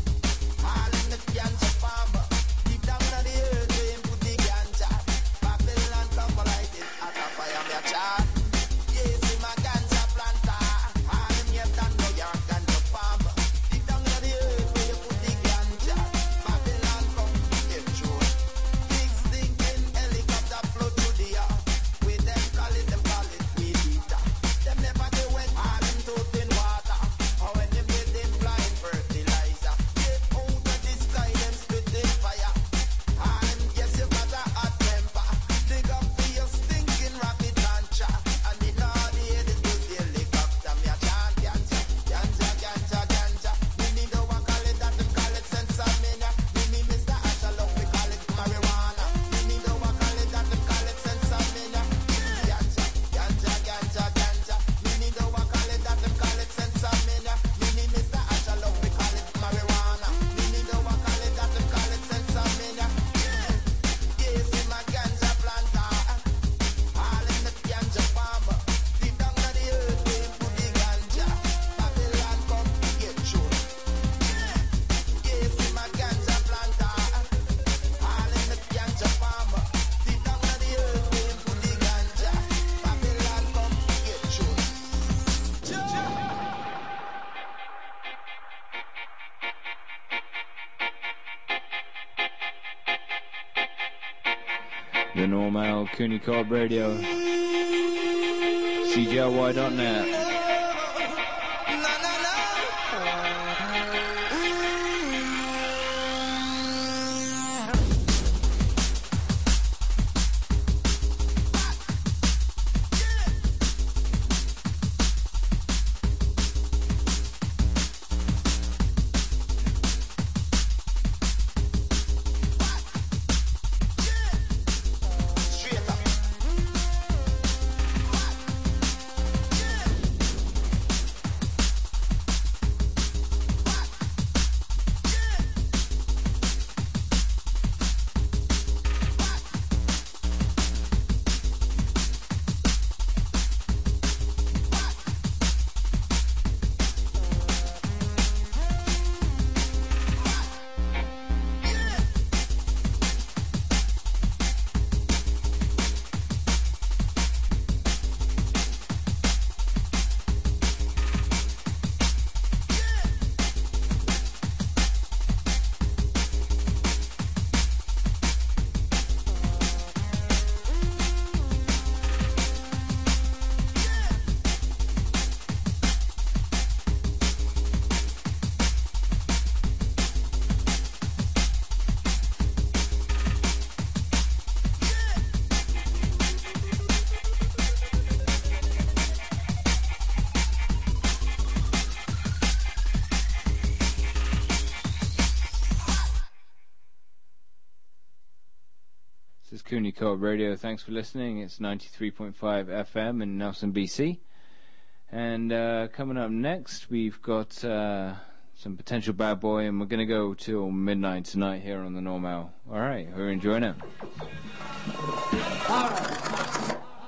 All in the ganja farmer. Deep down in the earth, we put the ganja. Babylon come like it, at a fire me a chant. Yes, in my ganja planter. All in you done know your ganja farmer. Deep down in the earth, we put the ganja. Babylon come get through. Big stinking helicopter flow through the air. With them call it weed eater. Them never do when all them toot in water. Or when them get them blind fertilizer. Get out of the sky, them spit in fire. All them guess you got a hot temper. Dig up for your stinking rocket launcher. And in all the air, this was the helicopter. Me a chant ganja, ganja, ganja, ganja. Me need to call it that, them call it sensamina. Me Mr. Ashalok, we call it marijuana. Me need to call it that, them call it sensamina. Ganja, ganja, ganja, ganja. Me need to call it that, them call it sensamina. Me Mr. Ashalok, we call it marijuana. Me need to call it that, them call it sensamina. Yes, in my ganja planter. All in the ganja farmer. Deep down in the earth, we put the ganja. Babylon come get through. Yes, in my ganja planter. All in the ganja farmer. Deep down in the earth, we put the ganja. Babylon come get through. The Normal Cooney Cobb Radio. CGRY.net. Straight up. This is Cooney Cobb Radio. Thanks for listening. It's 93.5 FM in Nelson, BC. And coming up next, we've got some potential bad boy, and we're going to go till midnight tonight here on the Normal. All right, we're enjoying it. All right.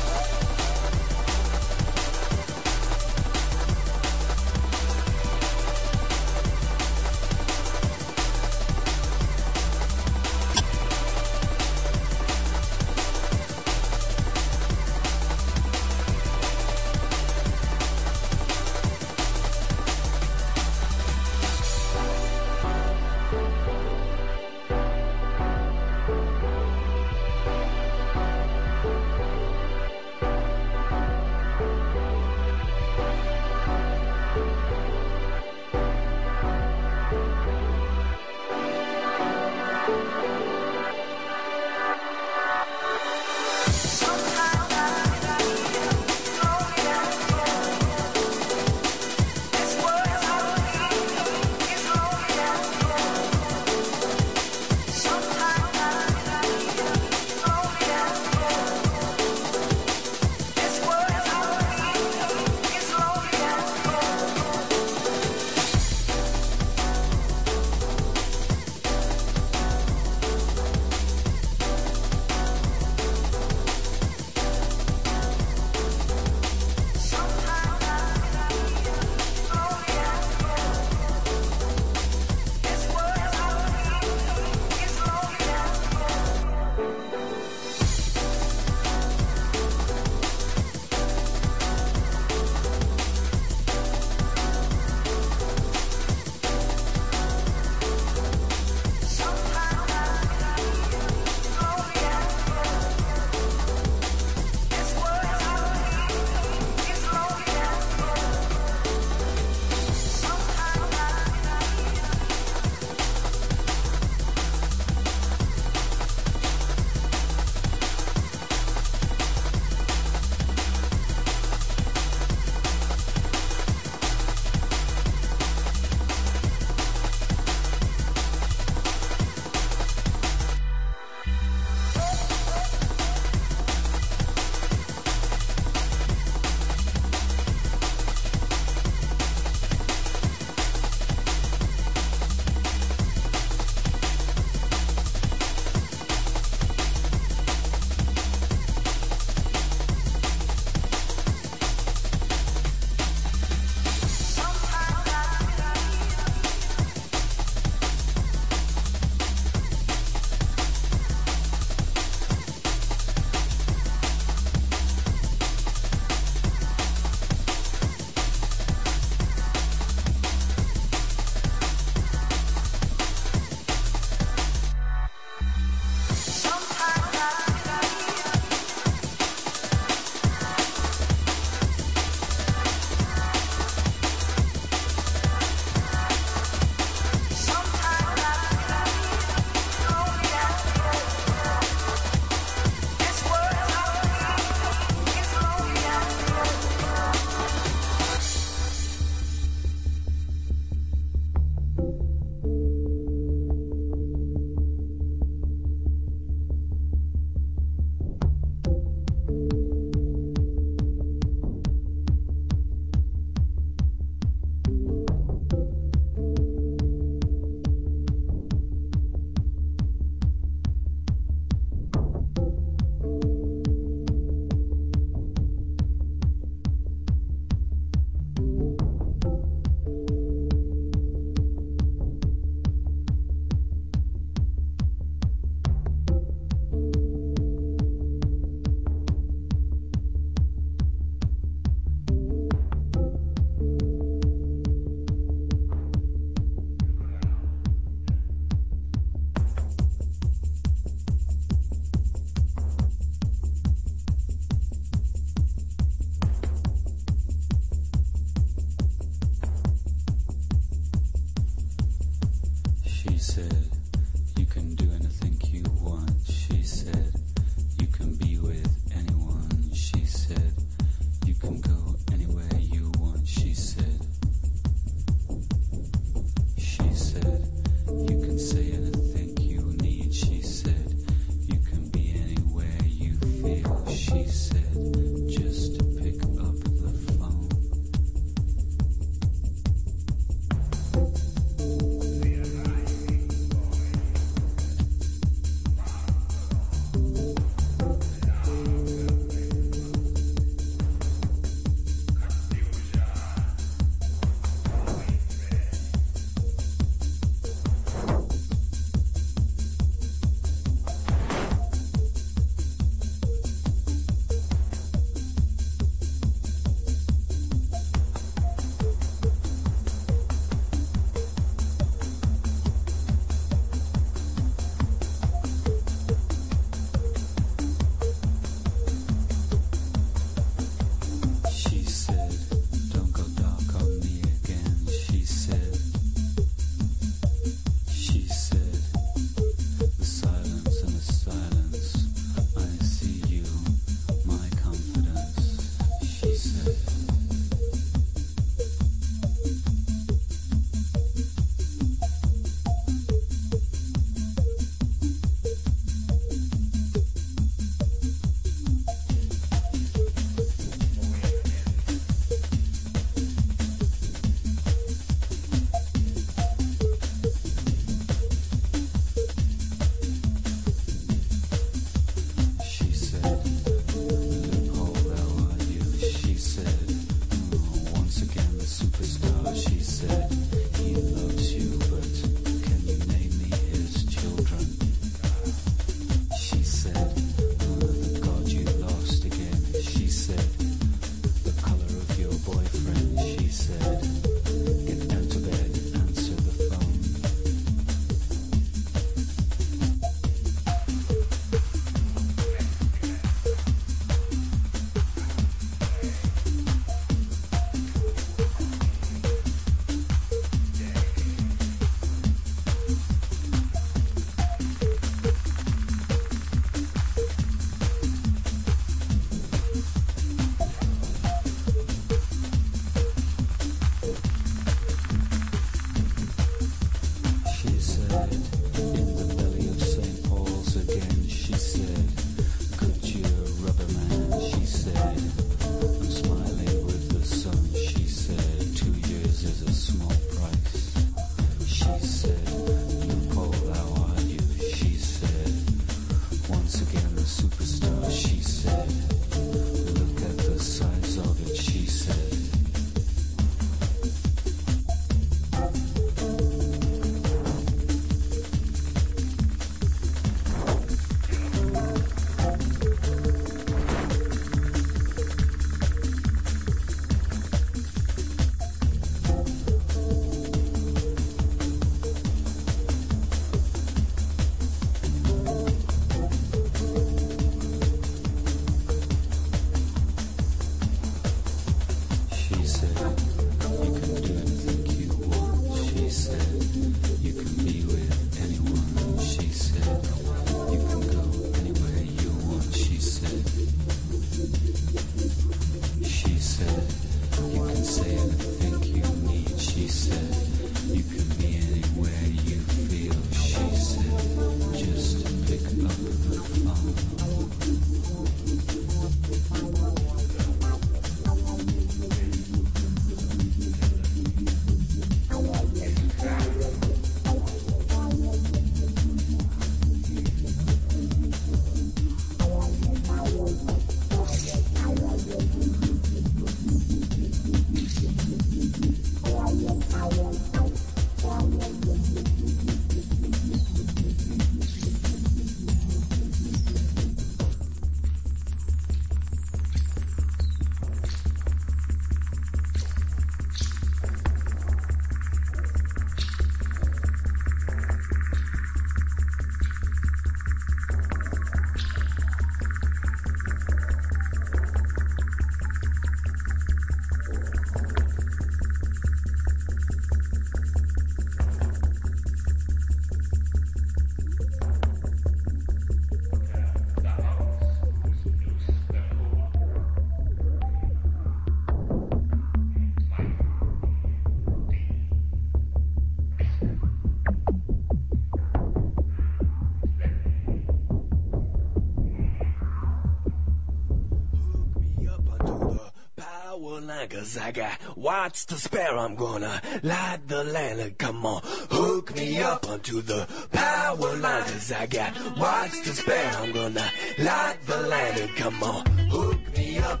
'Cause I got watts to spare. I'm gonna light the lantern. Come on, hook me up onto the power line. 'Cause I got watts to spare. I'm gonna light the lantern. Come on, hook me up.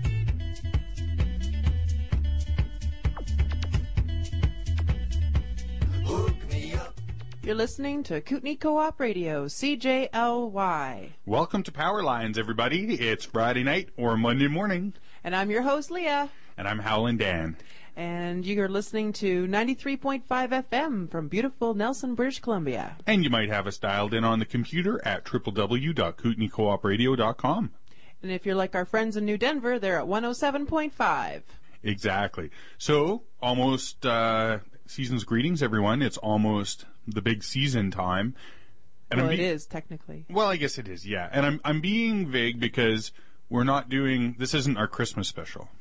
Hook me up. You're listening to Kootenai Co-op Radio, CJLY. Welcome to Power Lines, everybody. It's Friday night or Monday morning. And I'm your host, Leah. And I'm Howlin' Dan. And you're listening to 93.5 FM from beautiful Nelson, British Columbia. And you might have us dialed in on the computer at www.kootenaicoopradio.com. And if you're like our friends in New Denver, they're at 107.5. Exactly. So, almost season's greetings, everyone. It's almost the big season time. And well, it is, technically. Well, I guess it is, yeah. And I'm being vague because we're not doing, this isn't our Christmas special.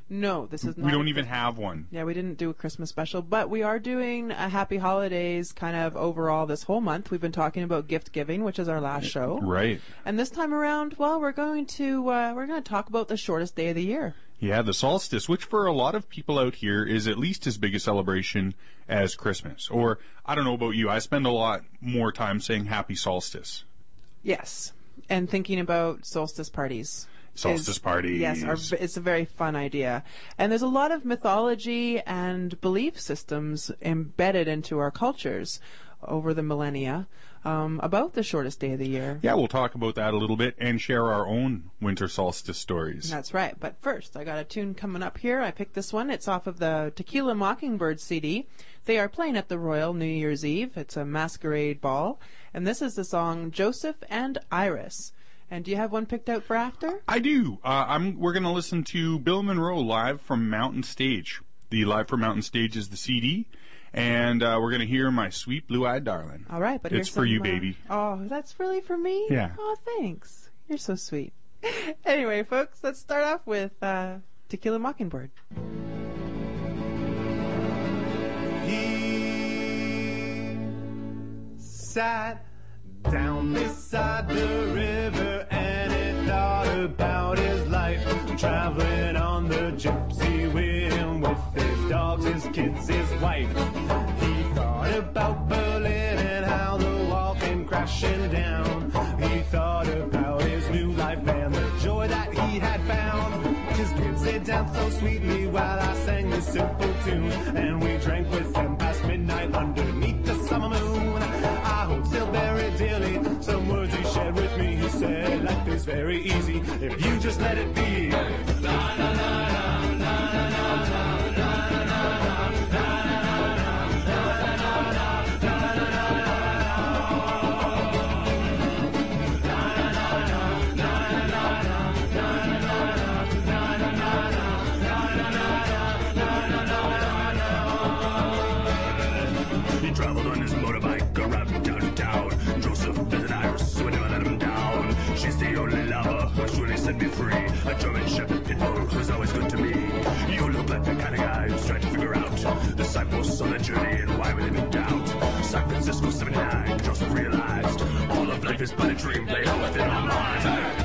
No, this is not. We don't even have one. Yeah, we didn't do a Christmas special, but we are doing a Happy Holidays kind of overall this whole month. We've been talking about gift giving, which is our last show. Right. And this time around, well, we're going to talk about the shortest day of the year. Yeah, the solstice, which for a lot of people out here is at least as big a celebration as Christmas. Or, I don't know about you, I spend a lot more time saying happy solstice. Yes, and thinking about solstice parties. Solstice parties. Yes, it's a very fun idea. And there's a lot of mythology and belief systems embedded into our cultures over the millennia about the shortest day of the year. Yeah, we'll talk about that a little bit and share our own winter solstice stories. That's right. But first, I got a tune coming up here. I picked this one. It's off of the Tequila Mockingbird CD. They are playing at the Royal New Year's Eve. It's a masquerade ball. And this is the song Joseph and Iris. And do you have one picked out for after? I do. We're going to listen to Bill Monroe live from Mountain Stage. The Live from Mountain Stage is the CD. And we're going to hear My Sweet Blue-Eyed Darling. All right, but it's for you, baby. Oh, that's really for me? Yeah. Oh, thanks. You're so sweet. Anyway, folks, let's start off with Tequila Mockingbird. He sat down beside the river and he thought about his life, traveling on the gypsy wind with his dogs, his kids, his wife. He thought about Berlin and how the wall came crashing down. He thought about his new life and the joy that he had found. His kids, they danced so sweetly while I sang this simple tune, and we drank with them past midnight underneath the summer moon. I hold still very dearly some words he shared with me. He said, life is very easy if you just let it be. He traveled on his motorbike around downtown. Joseph and Iris would never let him down. She's the only lover who's really set me free. A German Shepherd pitbull who's always good to me. You look like the kind of guy who's trying to figure out the signposts on the journey and why we live in doubt. San Francisco 79, Joseph realized all of life is but a dream played out within our minds.